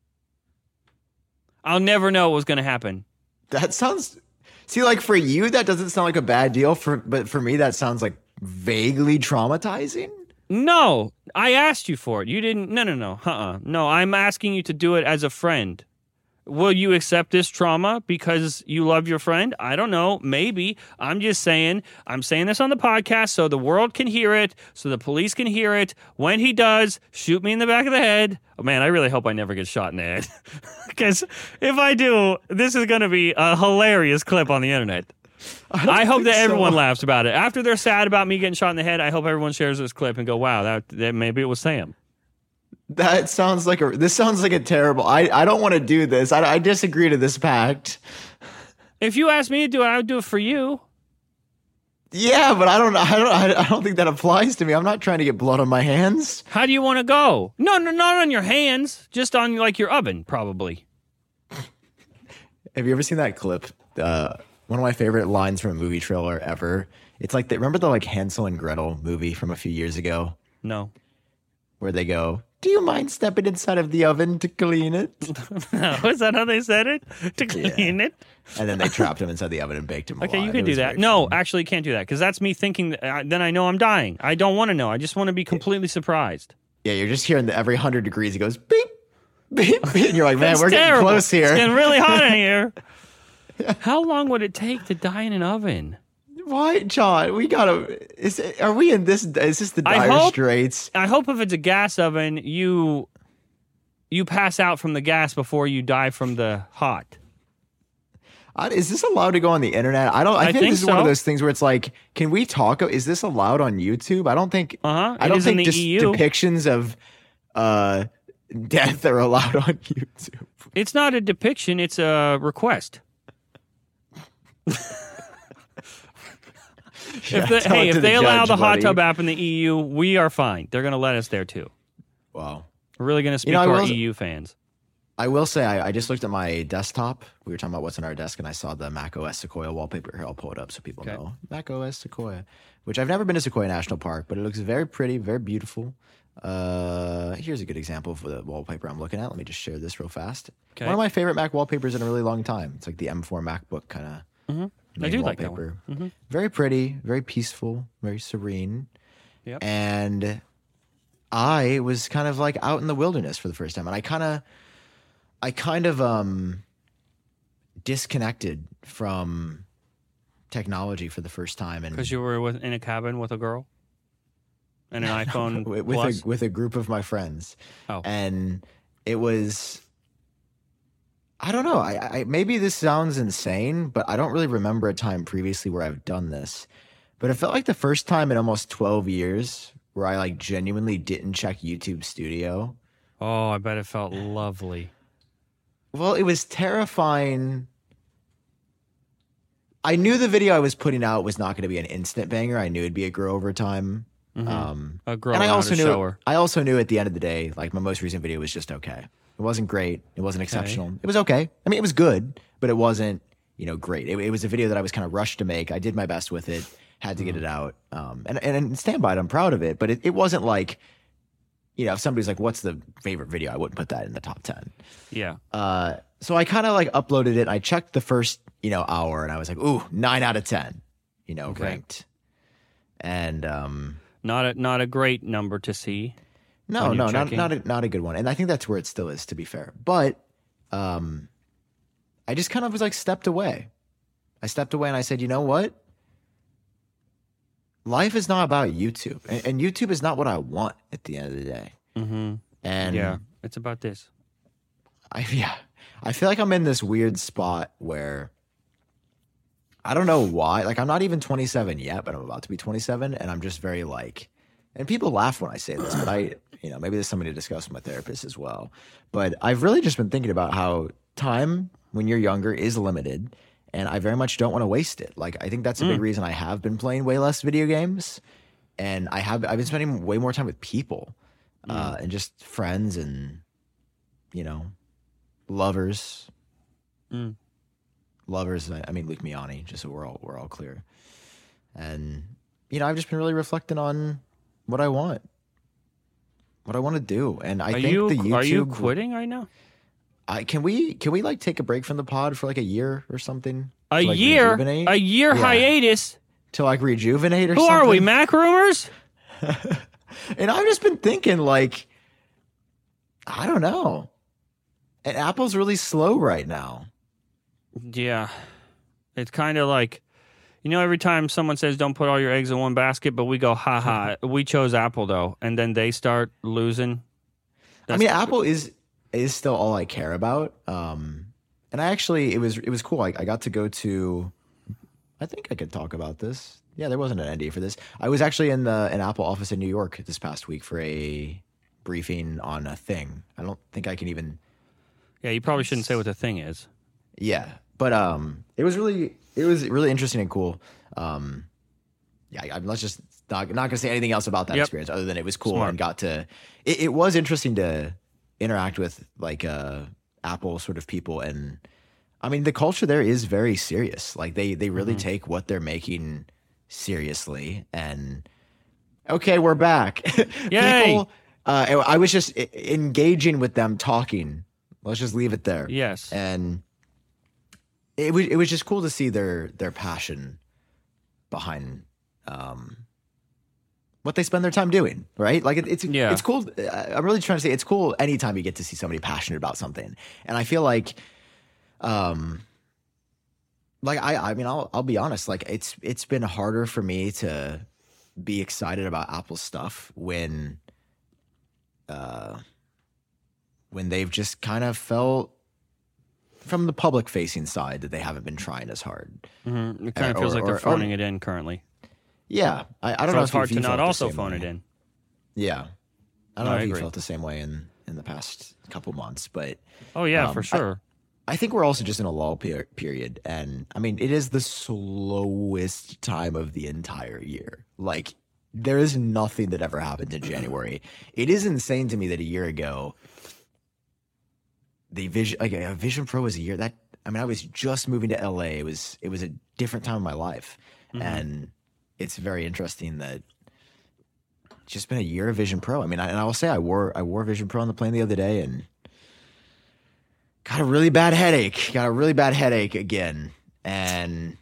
I'll never know what was gonna happen. That sounds. See, like for you, that doesn't sound like a bad deal. For but for me, that sounds like vaguely traumatizing. No, I asked you for it. You didn't. No, no, no. Uh-uh. No, I'm asking you to do it as a friend. Will you accept this trauma because you love your friend? I don't know. Maybe. I'm just saying. I'm saying this on the podcast so the world can hear it, so the police can hear it. When he does, shoot me in the back of the head. Oh, man, I really hope I never get shot in the head. Because if I do, this is going to be a hilarious clip on the internet. I, hope that think so. everyone laughs about it. After they're sad about me getting shot in the head, I hope everyone shares this clip and go, wow, that, that maybe it was Sam. That sounds like a. This sounds like a terrible. I I don't want to do this. I I disagree to this pact. If you asked me to do it, I would do it for you. Yeah, but I don't. I don't. I don't think that applies to me. I'm not trying to get blood on my hands. How do you want to go? No, no, not on your hands. Just on like your oven, probably. Have you ever seen that clip? Uh, one of my favorite lines from a movie trailer ever. It's like the, remember the like Hansel and Gretel movie from a few years ago, No. where they go, "Do you mind stepping inside of the oven to clean it?" No, is that how they said it? To clean it? And then they trapped him inside the oven and baked him Okay, alive. you It can do was that. very No, fun. actually, you can't do that because that's me thinking. That, uh, then I know I'm dying. I don't want to know. I just want to be completely surprised. Yeah, you're just hearing that every hundred degrees he goes beep, beep, beep, and you're like, man, That's we're terrible. getting close here. It's getting really hot in here. How long would it take to die in an oven? Why, John? We gotta. Is it, are we in this? Is this the I dire hope- straits? I hope if it's a gas oven, you you pass out from the gas before you die from the hot. I, is this allowed to go on the internet? I don't. I, I think, think this is one of so. those things where it's like, can we talk? Is this allowed on YouTube? I don't think. Uh-huh. I It don't is in think the dis- E U. depictions of uh, death are allowed on YouTube. It's not a depiction; it's a request. Yeah, If the, tell hey, it to if they allow judge, the hot buddy. tub app in the E U, we are fine. They're going to let us there too. Wow. We're really going to speak know, I to our will- E U fans. I will say, I, I just looked at my desktop. We were talking about what's on our desk, and I saw the Mac O S Sequoia wallpaper. Here, I'll pull it up so people Okay. know. Mac O S Sequoia, which I've never been to Sequoia National Park, but it looks very pretty, very beautiful. Uh, here's a good example of the wallpaper I'm looking at. Let me just share this real fast. Okay. One of my favorite Mac wallpapers in a really long time. It's like the M four MacBook kind of Mm-hmm. I do like that one. Mm-hmm. Very pretty, very peaceful, very serene. Yep. And I was kind of like out in the wilderness for the first time, and I kind of, I kind of um disconnected from technology for the first time, and Because you were with, in a cabin with a girl and an iPhone with, with Plus? a with a group of my friends. Oh. And it was, I don't know. I, I maybe this sounds insane, but I don't really remember a time previously where I've done this. But it felt like the first time in almost twelve years where I like genuinely didn't check YouTube Studio. Oh, I bet it felt lovely. Well, it was terrifying. I knew the video I was putting out was not going to be an instant banger. I knew it'd be a grow over time. Mm-hmm. Um, A girl and I and also a knew. shower. I also knew at the end of the day, like my most recent video was just okay. It wasn't great. It wasn't exceptional. It was okay. I mean, it was good, but it wasn't, you know, great. It, it was a video that I was kind of rushed to make. I did my best with it. Had to get it out. Um, and, and and stand by it. I'm proud of it. But it, it wasn't like, you know, if somebody's like, "What's the favorite video?" I wouldn't put that in the top ten. Yeah. Uh, so I kind of like uploaded it. And I checked the first, you know, hour, and I was like, "Ooh, nine out of ten," you know, Okay. ranked. And um, Not a not a great number to see. no, When you're no, not checking. not a, not a good one. And I think that's where it still is, to be fair. But um, I just kind of was like stepped away. I stepped away, and I said, "You know what? Life is not about YouTube, and, and YouTube is not what I want at the end of the day." Mm-hmm. And Yeah, it's about this. I yeah, I feel like I'm in this weird spot where I don't know why. Like I'm not even twenty-seven yet, but I'm about to be twenty-seven, and I'm just very like, and people laugh when I say this, but I, you know, maybe there's something to discuss with my therapist as well. But I've really just been thinking about how time when you're younger is limited, and I very much don't want to waste it. Like I think that's a big reason I have been playing way less video games, and I have I've been spending way more time with people, uh, and just friends and you know, lovers. Mm. Lovers, I I mean Luke Miani, just so we're all we're all clear. And you know, I've just been really reflecting on what I want, what I want to do, and I Are think you the YouTube. are you quitting right now? I, can we can we like take a break from the pod for like a year or something? A To, like, year, rejuvenate? a year Yeah. hiatus. To like rejuvenate or Who something. are we, Mac Rumors? And I've just been thinking, like, I don't know. And Apple's really slow right now. Yeah, it's kind of like, you know, every time someone says don't put all your eggs in one basket, but we go, ha ha, we chose Apple though, and then they start losing. I mean, Apple is is still all I care about. Um, and I actually, it was it was cool. I, I got to go to. I think I could talk about this. Yeah, there wasn't an N D A for this. I was actually in the an Apple office in New York this past week for a briefing on a thing. I don't think I can even. Yeah, you probably shouldn't say what the thing is. Yeah, but um, it was really it was really interesting and cool. Um, yeah, I, I'm let's just not not gonna say anything else about that Yep. experience other than it was cool Smart. and got to. It, it was interesting to interact with like uh Apple sort of people, and I mean the culture there is very serious. Like they they really Mm-hmm. take what they're making seriously. And okay, we're back. Yay! People, uh, I was just e- engaging with them, talking. Let's just leave it there. Yes. And it was it was just cool to see their their passion behind um, what they spend their time doing, right? Like it, it's Yeah. it's cool. I'm really trying to say it's cool anytime you get to see somebody passionate about something, and I feel like, um, like I I mean I'll I'll be honest, like it's it's been harder for me to be excited about Apple stuff when, uh, when they've just kind of felt from the public facing side that they haven't been trying as hard. Mm-hmm. It kind of Or- feels like or- they're or- phoning it in currently. Yeah, I, I don't So know it's if you- hard if you to not felt the also same phone way. it in. Yeah, I don't No, know I if you agree. felt the same way in in the past couple months, but Oh yeah, Um, for sure. I think we're also just in a lull per- period, and I mean it is the slowest time of the entire year. Like there is nothing that ever happened in January. It is insane to me that a year ago, the Vision like a Vision Pro was a year that I mean I was just moving to L A. It was it was a different time in my life, Mm-hmm. and it's very interesting that it's just been a year of Vision Pro. I mean, I, and I will say I wore I wore Vision Pro on the plane the other day and got a really bad headache. Got a really bad headache again, and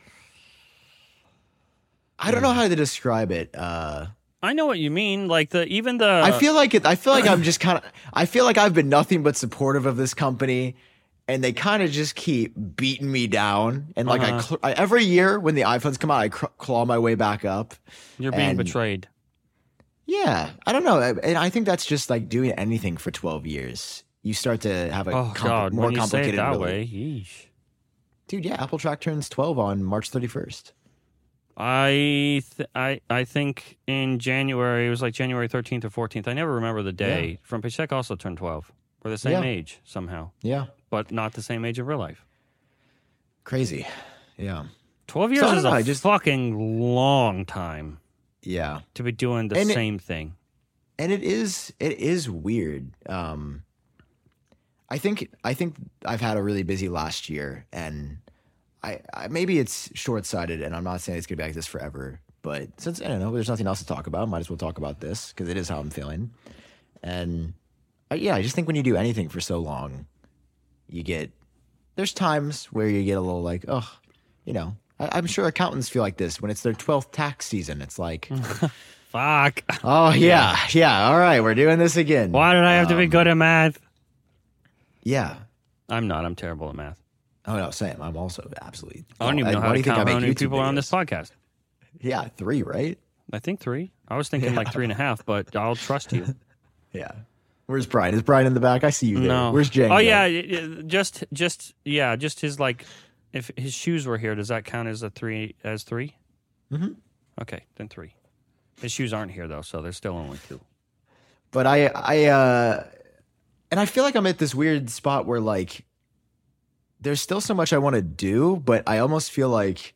I don't know how to describe it. Uh, I know what you mean. Like the even the I feel like it. I feel like I'm just kind of. I feel like I've been nothing but supportive of this company, and they kind of just keep beating me down. And like Uh-huh. I, cl- I, every year when the iPhones come out, I cr- claw my way back up. You're being And- betrayed. Yeah, I don't know, and I think that's just like doing anything for twelve years. You start to have a Oh compli- God, more when you say it complicated that rela- way, yeesh. Dude. Yeah, Apple Track turns twelve on March thirty-first. I th- I I think in January it was like January thirteenth or fourteenth. I never remember the day. Front Page Tech also turned twelve. We're the same Yeah. age somehow, Yeah, but not the same age in real life. crazy. Yeah, Twelve years So I is don't a know, I just- fucking long time yeah, to be doing the And it- same thing. and it is it is weird. Um, I think I think I've had a really busy last year, and I, I maybe it's short sighted, and I'm not saying it's gonna be like this forever. But since I don't know, there's nothing else to talk about, might as well talk about this because it is how I'm feeling. And I, yeah, I just think when you do anything for so long, you get there's times where you get a little like, oh, you know, I, I'm sure accountants feel like this when it's their twelfth tax season. It's like, Fuck. oh yeah, yeah, all right, we're doing this again. Why did I have to be Um, good at math? Yeah. I'm not. I'm terrible at math. Oh no, Sam, I'm also absolutely. I don't even Oh, know why how do to you think I count make how many YouTube people are on this videos? podcast. Yeah, three, right? I think three. I was thinking like three and a half, but I'll trust you. Yeah. Where's Brian? Is Brian in the back? I see you there. No. Where's Django? Oh yeah, y- y- just just yeah, just his like. If his shoes were here, does that count as a three? As three? Mm-hmm. Okay, then three. His shoes aren't here though, so there's still only two. But I, I, uh, and I feel like I'm at this weird spot where like, there's still so much I want to do, but I almost feel like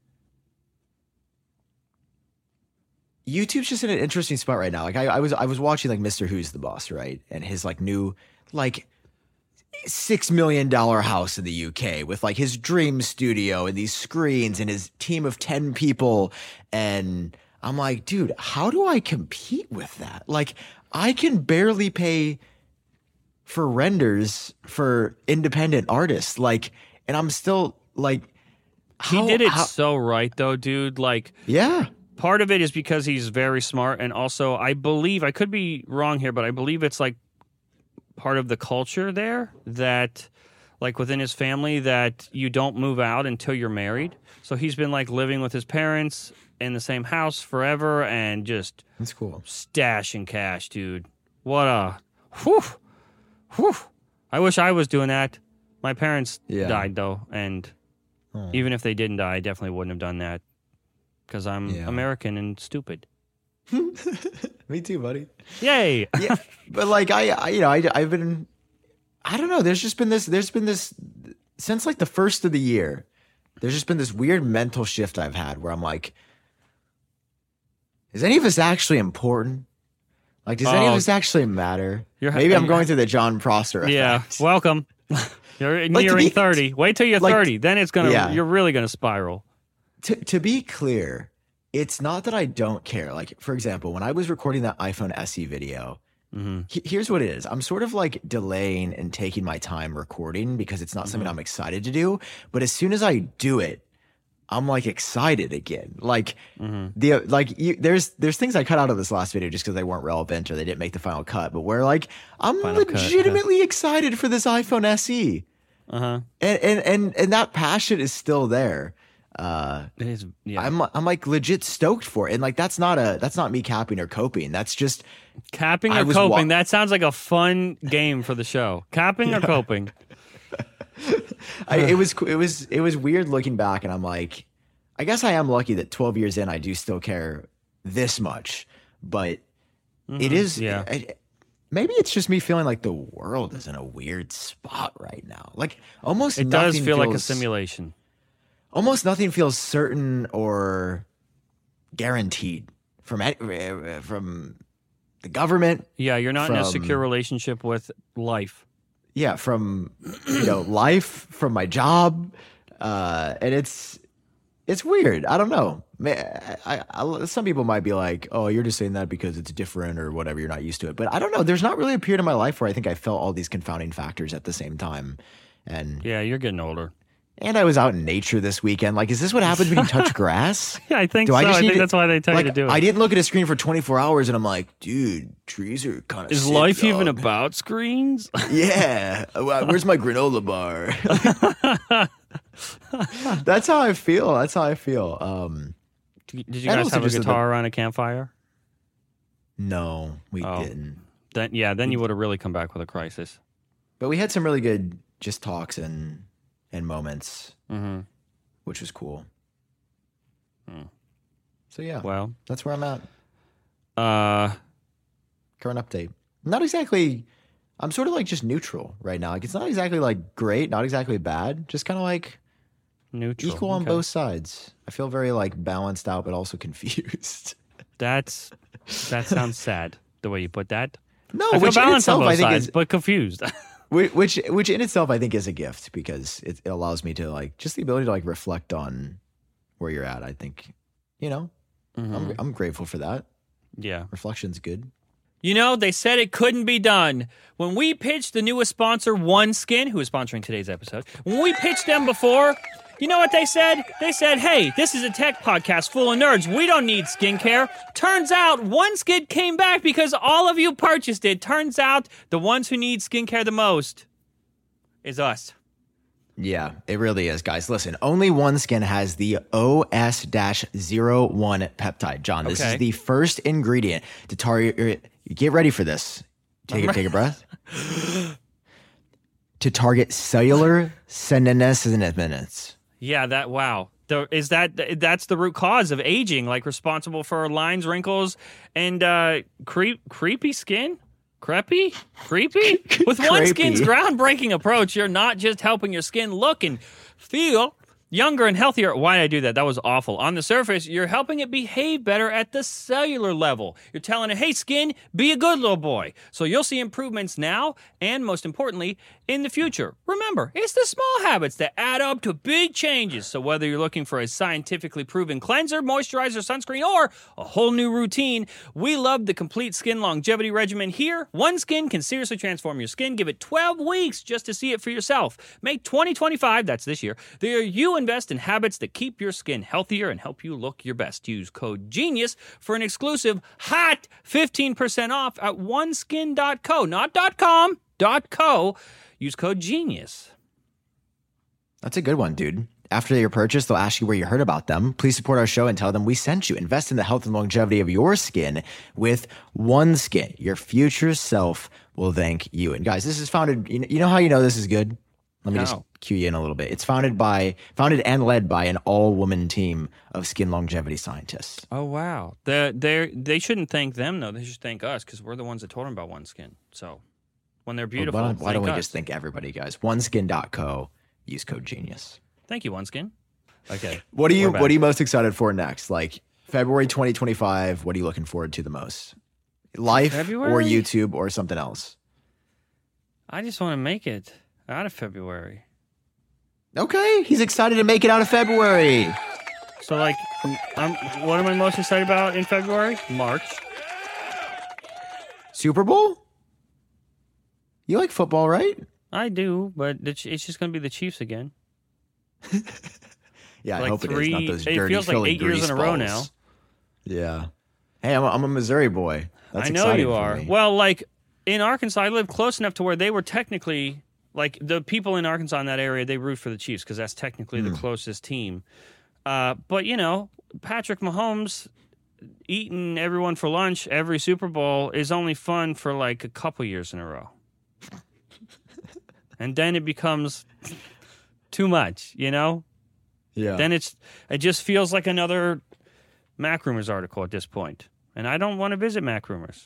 YouTube's just in an interesting spot right now. Like I, I was, I was watching like Mister Who's the Boss, right, and his like new, like. Six million dollar house in the U K with like his dream studio and these screens and his team of ten people. And I'm like, dude, how do I compete with that? Like, I can barely pay for renders for independent artists. Like, and I'm still like, how, He did it how- so right though, dude. Like yeah. part of it is because he's very smart, and also I believe I could be wrong here, but I believe it's like part of the culture there that like within his family that you don't move out until you're married. So he's been like living with his parents in the same house forever and just That's cool. stashing cash, dude. What a whew, whew. I wish I was doing that. My parents Yeah. died though, and Oh. even if they didn't die, I definitely wouldn't have done that because I'm Yeah. American and stupid. Me too, buddy. Yay! Yeah, but like I, I you know, I, I've been, I don't know. There's just been this. There's been this since like the first of the year. There's just been this weird mental shift I've had where I'm like, is any of this actually important? Like, does any of Oh. this actually matter? You're- Maybe I'm going through the John Prosser effect. Yeah, welcome. You're to nearing be- thirty. Wait till you're like- thirty. Then it's gonna. Yeah. You're really gonna spiral. To to be clear, it's not that I don't care. Like, for example, when I was recording that iPhone S E video, Mm-hmm. he- here's what it is. I'm sort of like delaying and taking my time recording because it's not something Mm-hmm. I'm excited to do. But as soon as I do it, I'm like excited again. Like Mm-hmm. the like you, there's there's things I cut out of this last video just because they weren't relevant or they didn't make the final cut. But where like I'm Final cut, huh? legitimately excited for this iPhone S E, Uh huh. and and and and that passion is still there. Uh, It is. Yeah. I'm I'm like legit stoked for it, and like that's not a that's not me capping or coping. That's just Capping I or was coping? wa- That sounds like a fun game for the show. Capping or coping? I, it was it was it was weird looking back, and I'm like, I guess I am lucky that twelve years in, I do still care this much. But it is, yeah. I- maybe it's just me feeling like the world is in a weird spot right now. Like almost It does nothing feel like a feels- simulation. Almost nothing feels certain or guaranteed from any- from the government. Yeah, you're not in a From- secure relationship with life. Yeah, from you know life, from my job, uh, and it's it's weird. I don't know. Man, I, I, some people might be like, "Oh, you're just saying that because it's different or whatever. You're not used to it." But I don't know. There's not really a period in my life where I think I felt all these confounding factors at the same time, and Yeah, you're getting older. And I was out in nature this weekend. Like, is this what happens when you touch grass? Yeah, I think Do so. I, I, just think need to- that's why they tell like, you to do it. I didn't look at a screen for twenty-four hours, and I'm like, dude, trees are kind of Is sick, life even dog. about screens? Yeah. Well, where's my granola bar? That's how I feel. That's how I feel. Um, Did you And guys also have a just the- guitar around a campfire? no, we Oh. didn't. Then yeah, then you would have really come back with a crisis. But we had some really good just talks and and moments, Mm-hmm. which was cool. Hmm. So yeah, Well, that's where I'm at. uh, Current update. Not exactly. I'm sort of like just neutral right now. Like it's not exactly like great, not exactly bad. Just kind of like neutral. equal on Okay. both sides. I feel very like balanced out, but also confused. That's that sounds sad the way you put that. No, I feel which in balanced on itself both I think sides, is but confused. which, which which in itself I think is a gift because it, it allows me to like just the ability to like reflect on where you're at. I think you know Mhm. I'm I'm grateful for that. Yeah. Reflection's good. You know, they said it couldn't be done. When we pitched the newest sponsor, OneSkin, who is sponsoring today's episode, when we pitched them before, you know what they said? They said, hey, this is a tech podcast full of nerds. We don't need skincare. Turns out OneSkin came back because all of you purchased it. Turns out the ones who need skincare the most is us. Yeah, it really is, guys. Listen, only OneSkin has the O S zero one peptide. John, this Okay. is the first ingredient to target. Get ready for this. Take it. Take a breath. To target cellular senescence. Yeah, that, wow. The, is that, that's the root cause of aging, like responsible for lines, wrinkles, and uh, creep, creepy skin? Creepy? Creepy? With OneSkin's Creepy. groundbreaking approach, you're not just helping your skin look and feel younger and healthier. Why did I do that? That was awful. On the surface, you're helping it behave better at the cellular level. You're telling it, hey, skin, be a good little boy. So you'll see improvements now and, most importantly, in the future. Remember, it's the small habits that add up to big changes. So whether you're looking for a scientifically proven cleanser, moisturizer, sunscreen, or a whole new routine, we love the complete skin longevity regimen here. OneSkin can seriously transform your skin. Give it twelve weeks just to see it for yourself. Make twenty twenty-five, that's this year, the year you invest in habits that keep your skin healthier and help you look your best. Use code GENIUS for an exclusive hot fifteen percent off at one skin dot co, not .com, .co. Use code GENIUS. That's a good one, dude. After your purchase, they'll ask you where you heard about them. Please support our show and tell them we sent you. Invest in the health and longevity of your skin with OneSkin. Your future self will thank you. And guys, this is founded, you know, you know how you know this is good? Let me just How? cue you in a little bit. It's founded by, founded and led by an all-woman team of skin longevity scientists. Oh, wow. They they they shouldn't thank them, though. They should thank us because we're the ones that told them about OneSkin. So when they're beautiful, Why don't, why thank don't we us. just thank everybody, guys? one skin dot co. Use code GENIUS. Thank you, OneSkin. Okay. What are you We're back. What are you most excited for next? Like February twenty twenty-five. What are you looking forward to the most? Life or February? YouTube or something else? I just want to make it out of February. Okay, he's excited to make it out of February. So, like, I'm, what am I most excited about in February? March. Super Bowl? You like football, right? I do, but the, Ch- it's just going to be the Chiefs again. Yeah, I Like hope three- it is. Not those it dirty feels like Philly eight years grease in a row balls. now. Yeah. Hey, I'm a, I'm a Missouri boy. That's I know exciting you for are. me. Well, like, in Arkansas, I live close enough to where they were technically, like, the people in Arkansas in that area, they root for the Chiefs because that's technically Hmm. the closest team. Uh, but, you know, Patrick Mahomes eating everyone for lunch every Super Bowl is only fun for, like, a couple years in a row. And then it becomes too much, you know? Yeah. Then it's it just feels like another Mac Rumors article at this point. And I don't want to visit Mac Rumors.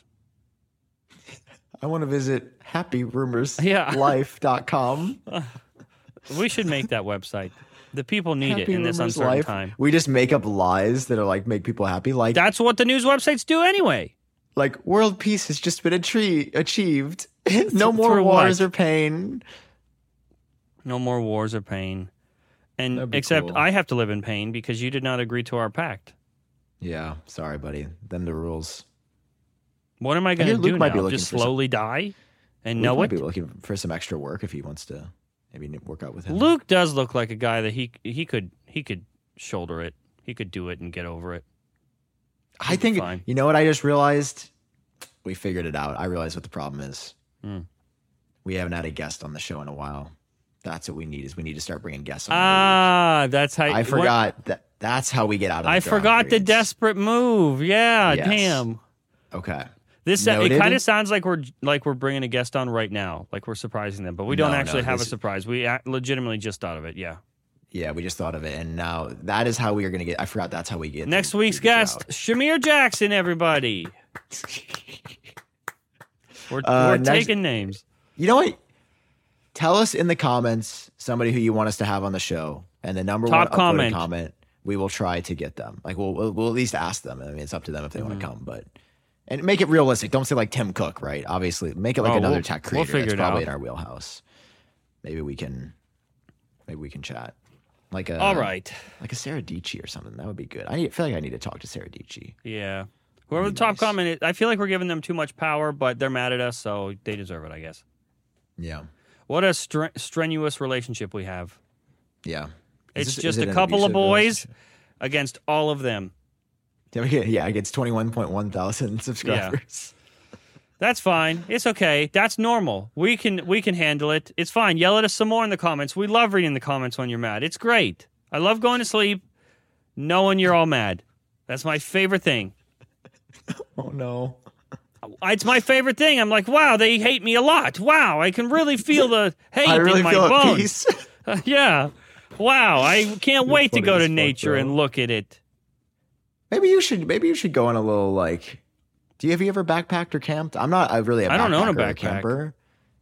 I want to visit happy rumors Yeah. life dot com. We should make that website. The people need it Happy in this Rumors uncertain Life. time. We just make up lies that are like make people happy. Like That's what the news websites do anyway. like world peace has just been atrie- achieved. No more For wars what? or pain. No more wars or pain. And That'd be except cool. I have to live in pain because you did not agree to our pact. Yeah, sorry, buddy. Them the rules. What am I going hear to Luke do might be now? looking Just for some- slowly die and Luke know might it? be looking for some extra work if he wants to, maybe work out with him. Luke does look like a guy that he he could he could shoulder it. He could do it and get over it. He'd I think fine. you know what I just realized. We figured it out. I realized what the problem is. Mm. We haven't had a guest on the show in a while. That's what we need. Is we need to start bringing guests on. Ah, that's how I what- forgot that. That's how we get out of. The I drought forgot the periods. desperate move. Yeah, Yes. damn. Okay. This it Noted. kind of sounds like we're like we're bringing a guest on right now, like we're surprising them, but we don't No, no, actually have a this- surprise. We a- legitimately just thought of it. Yeah. Yeah, we just thought of it, and now that is how we are going to get. I forgot that's how we get Next through week's the guest, drought. Shamir Jackson. Everybody, we're, Uh, we're next- taking names. You know what? Tell us in the comments somebody who you want us to have on the show, and the number Top one comment. upvoted comment. We will try to get them. Like we'll we'll, we'll at least ask them. I mean, it's up to them if they Mm-hmm. want to come, but and make it realistic. Don't say like Tim Cook, right? Obviously, make it like Oh, another we'll- tech we'll creator. figure That's it probably out. in our wheelhouse. Maybe we can, maybe we can chat. Like a All right. like a Sarah Dici or something. That would be good. I need, feel like I need to talk to Sarah Dici. Yeah. Whoever the top nice. comment is, I feel like we're giving them too much power, but they're mad at us, so they deserve it, I guess. Yeah, What a stre- strenuous relationship we have. yeah. It's Is this- just is it a an couple of abusive boys relationship? against all of them. Yeah, we get- yeah, it gets twenty-one point one thousand subscribers. That's fine. It's okay. That's normal. We can we can handle it. It's fine. Yell at us some more in the comments. We love reading the comments when you're mad. It's great. I love going to sleep knowing you're all mad. That's my favorite thing. Oh no. It's my favorite thing. I'm like, wow, they hate me a lot. Wow, I can really feel the hate I really in my feel at bones. peace. Yeah. Wow, I can't wait to funny go as to fuck, nature bro. and look at it. Maybe you should. Maybe you should go on a little like. Do you have you ever backpacked or camped? I'm not. I really. A I don't own a backpacker or backpack. camper.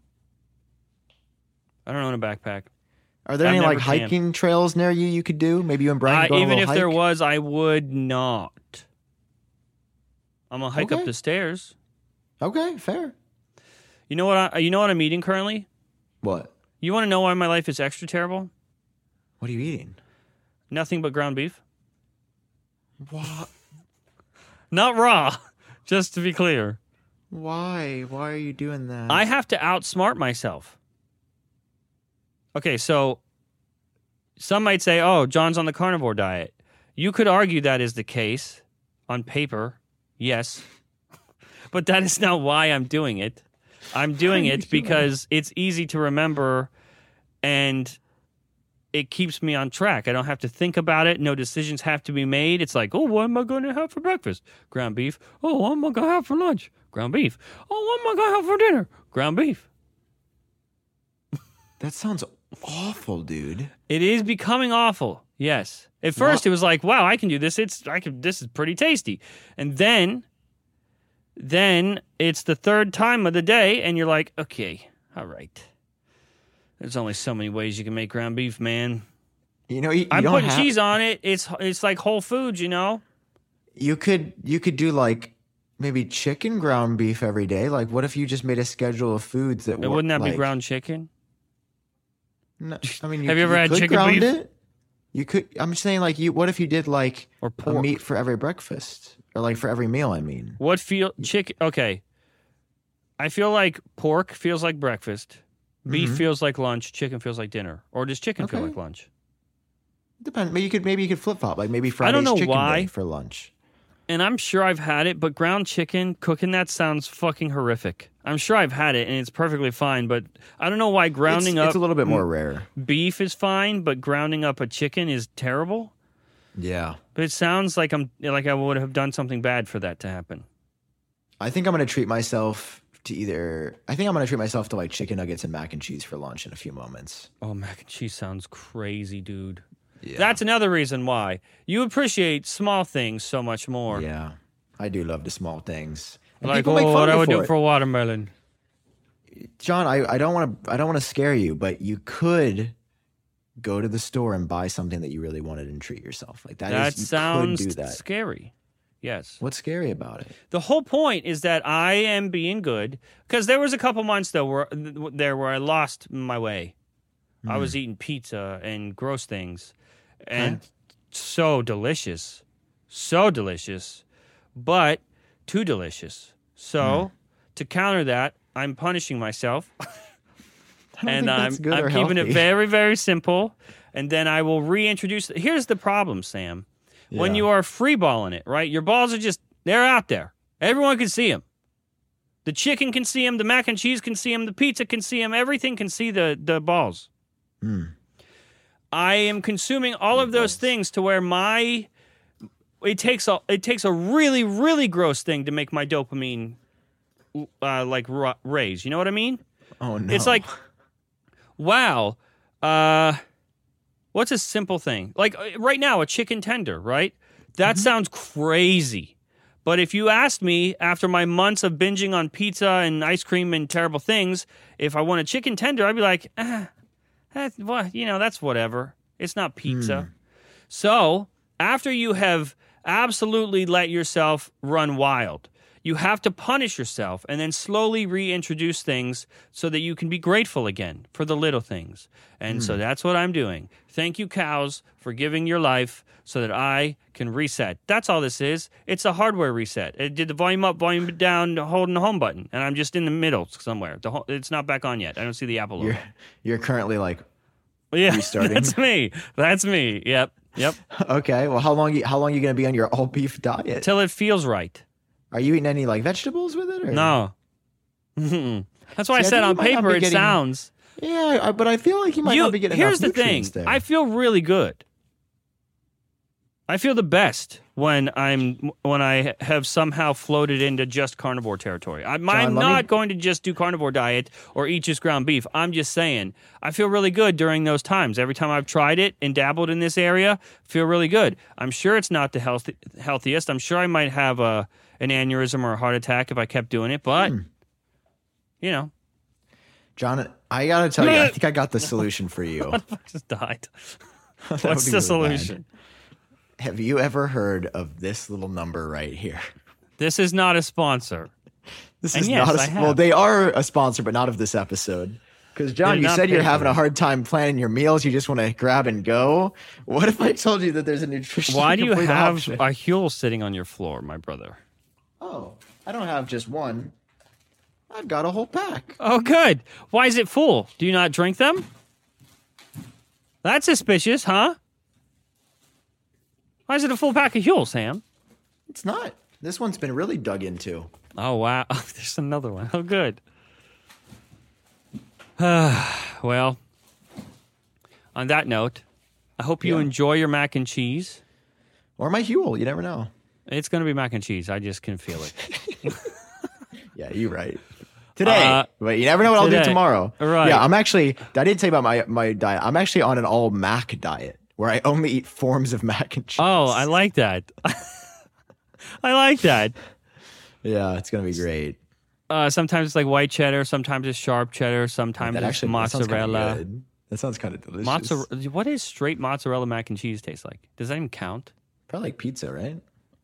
I don't own a backpack. Are there I've any never like hiking trails near you you could do? Maybe you and Brian Uh, go on a even little if there hike? was, I would not. I'm gonna hike up Okay. the stairs. Okay, fair. You know what? I, you know what I'm eating currently. What? You want to know why my life is extra terrible? What are you eating? Nothing but ground beef. What? Not raw. Just to be clear, Why? Why are you doing that? I have to outsmart myself. Okay, so some might say, "Oh, John's on the carnivore diet." You could argue that is the case on paper. Yes. But that is not why I'm doing it. I'm doing it because it's easy to remember and it keeps me on track. I don't have to think about it. No decisions have to be made. It's like, oh, what am I going to have for breakfast? Ground beef. Oh, what am I going to have for lunch? Ground beef. Oh, what am I going to have for dinner? Ground beef. That sounds awful, dude. It is becoming awful. Yes. At first, it was like, wow, I can do this. It's I can. This is pretty tasty. And then, then it's the third time of the day, and you're like, okay, all right. There's only so many ways you can make ground beef, man. You know, you, you I'm don't putting have, cheese on it. It's it's like Whole Foods, you know. You could you could do like maybe chicken ground beef every day. Like, what if you just made a schedule of foods that But were- wouldn't that like, be ground chicken? No, I mean, Have you ever had could chicken ground beef? It. You could. I'm saying like you. What if you did like Or a pork? meat for every breakfast or like for every meal? I mean, What feel chicken? Okay, I feel like pork feels like breakfast, beef Mhm. feels like lunch, chicken feels like dinner, or does chicken feel Okay. like lunch? depends. Maybe you could. Maybe you could flip flop. Like maybe Friday's don't know chicken why. day for lunch. And I'm sure I've had it, but ground chicken cooking that sounds fucking horrific. I'm sure I've had it and it's perfectly fine, but I don't know why grounding it's, up it's a little bit more rare. beef is fine, but grounding up a chicken is terrible. Yeah, But it sounds like I'm like I would have done something bad for that to happen. I think I'm gonna treat myself to either. I think I'm gonna treat myself to like chicken nuggets and mac and cheese for lunch in a few moments. Oh, mac and cheese sounds crazy, dude. Yeah. That's another reason why you appreciate small things so much more. Yeah, I do love the small things. And Like, people make oh, fun what of I me would do it. for watermelon. John, I, I don't want to I don't want to scare you, but you could go to the store and buy something that you really wanted and treat yourself. Like that, That is, you sounds could do that. scary. Yes. What's scary about it? The whole point is that I am being good because there was a couple months though where there where I lost my way. I was eating pizza and gross things, and Okay. so delicious, so delicious, but too delicious. So to counter that, I'm punishing myself I don't and think I'm that's good I'm or keeping it healthy. very very simple. And then I will reintroduce. Here's the problem, Sam. When Yeah. you are freeballing it, right? Your balls are just they're out there. Everyone can see them. The chicken can see them. The mac and cheese can see them. The pizza can see them. Everything can see the the balls. Mm. I am consuming all of those things to where my it takes a it takes a really really gross thing to make my dopamine uh, like ra- raise. You know what I mean? Oh no! It's like, wow, uh, what's a simple thing? Like uh, right now, a chicken tender, right? That Mm-hmm. sounds crazy. But if you asked me after my months of binging on pizza and ice cream and terrible things, if I want a chicken tender, I'd be like, ah, that's, well, you know, that's whatever. It's not pizza. So after you have absolutely let yourself run wild, you have to punish yourself and then slowly reintroduce things so that you can be grateful again for the little things. And so that's what I'm doing. Thank you, cows, for giving your life so that I can reset. That's all this is. It's a hardware reset. It did the volume up, volume down, holding the home button, and I'm just in the middle somewhere. The ho- it's not back on yet. I don't see the Apple logo. You're you're currently like, Yeah, restarting. that's me. That's me. Yep, yep. okay. Well, how long you how long you gonna be on your all beef diet? Till it feels right. Are you eating any like vegetables with it? Or? No. That's why I See, I said think on you might not paper be it getting- sounds. Yeah, I- but I feel like you might You, not be getting here's the enough thing. nutrients there. I feel really good. I feel the best when I'm when I have somehow floated into just carnivore territory. I'm, I'm John, let not me- going to just do carnivore diet or eat just ground beef. I'm just saying I feel really good during those times. Every time I've tried it and dabbled in this area, I feel really good. I'm sure it's not the health, healthiest. I'm sure I might have a an aneurysm or a heart attack if I kept doing it, but Hmm. you know, John, I gotta tell you, I think I got the solution for you. I just died. That What's would the be really solution? bad. Have you ever heard of this little number right here? This is not a sponsor. This And is yes, not a, I have. well, they are a sponsor, but not of this episode. Because John, They're you not said you're paid having for a it. hard time planning your meals. You just want to grab and go. What if I told you that there's a nutrition? Why do you complete have option? a Huel sitting on your floor, my brother? Oh, I don't have just one. I've got a whole pack. Oh, good. Why is it full? Do you not drink them? That's suspicious, huh? Why is it a full pack of Huel, Sam? It's not. This one's been really dug into. Oh, wow. There's another one. Oh, good. Well, on that note, I hope you Yeah. enjoy your mac and cheese. Or my Huel. You never know. It's going to be mac and cheese. I just can feel it. Yeah, you're right. Today. Uh, but you never know what I'll today. do tomorrow. Right. Yeah, I'm actually, I didn't tell you about my, my diet. I'm actually on an all mac diet where I only eat forms of mac and cheese. Oh, I like that. I like that. Yeah, it's going to be great. Uh, sometimes it's like white cheddar. Sometimes it's sharp cheddar. Sometimes That it's actually that sounds kinda mozzarella. good. That sounds kind of delicious. Mozzarella. What does straight mozzarella mac and cheese taste like? Does that even count? Probably like pizza, right?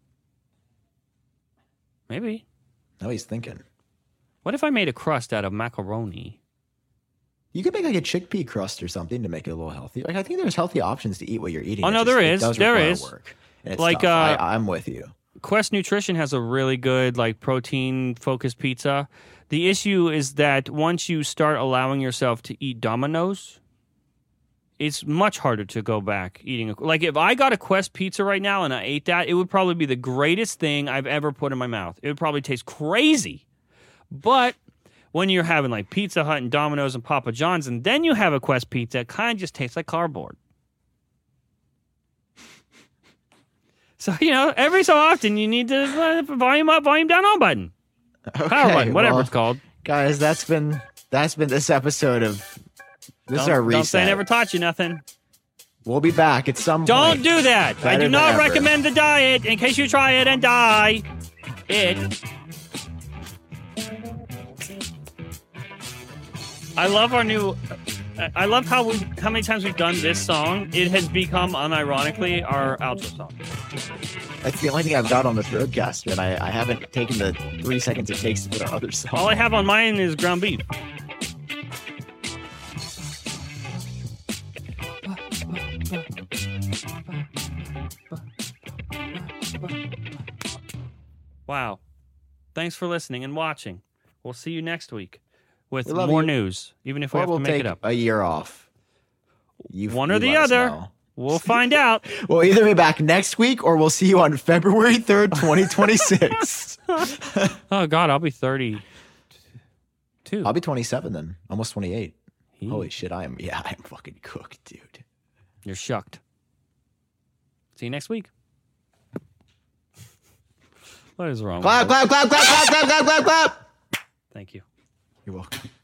Maybe. Now he's thinking. What if I made a crust out of macaroni? You could make like a chickpea crust or something to make it a little healthy. Like I think there's healthy options to eat what you're eating. Oh, It no, just- there it is. does There require is. Work. And it's Like, tough. uh, I, I'm with you. Quest Nutrition has a really good like protein focused pizza. The issue is that once you start allowing yourself to eat Domino's, it's much harder to go back eating. A, like if I got a Quest pizza right now and I ate that, it would probably be the greatest thing I've ever put in my mouth. It would probably taste crazy. But when you're having like Pizza Hut and Domino's and Papa John's, and then you have a Quest pizza, it kind of just tastes like cardboard. So, you know, every so often you need to uh, volume up, volume down on button. Power button, whatever well, it's called. Guys, that's been that's been this episode of this is our Don't, reset. don't say I never taught you nothing. We'll be back at some Don't point. do that. I Better do than not ever. recommend the diet in case you try it and die. It. I love our new. I love how we how many times we've done this song. It has become unironically our outro song. That's the only thing I've got on this Roadcaster, and I, I haven't taken the three seconds it takes to put on other songs. All I have on mine is ground beef. Wow. Thanks for listening and watching. We'll see you next week with We love more you. news, even if we Or have we'll to make take it up. a year off. You, One you or the let us other. know. We'll find out. We'll either be back next week or we'll see you on February third, twenty twenty-six. Oh, God, I'll be thirty-two. I'll be twenty-seven then, almost twenty-eight. He- Holy shit, I am, yeah, I'm fucking cooked, dude. You're shucked. See you next week. What is wrong Clap, with clap, clap, clap, clap, clap, clap, clap, clap. Thank you. You're welcome.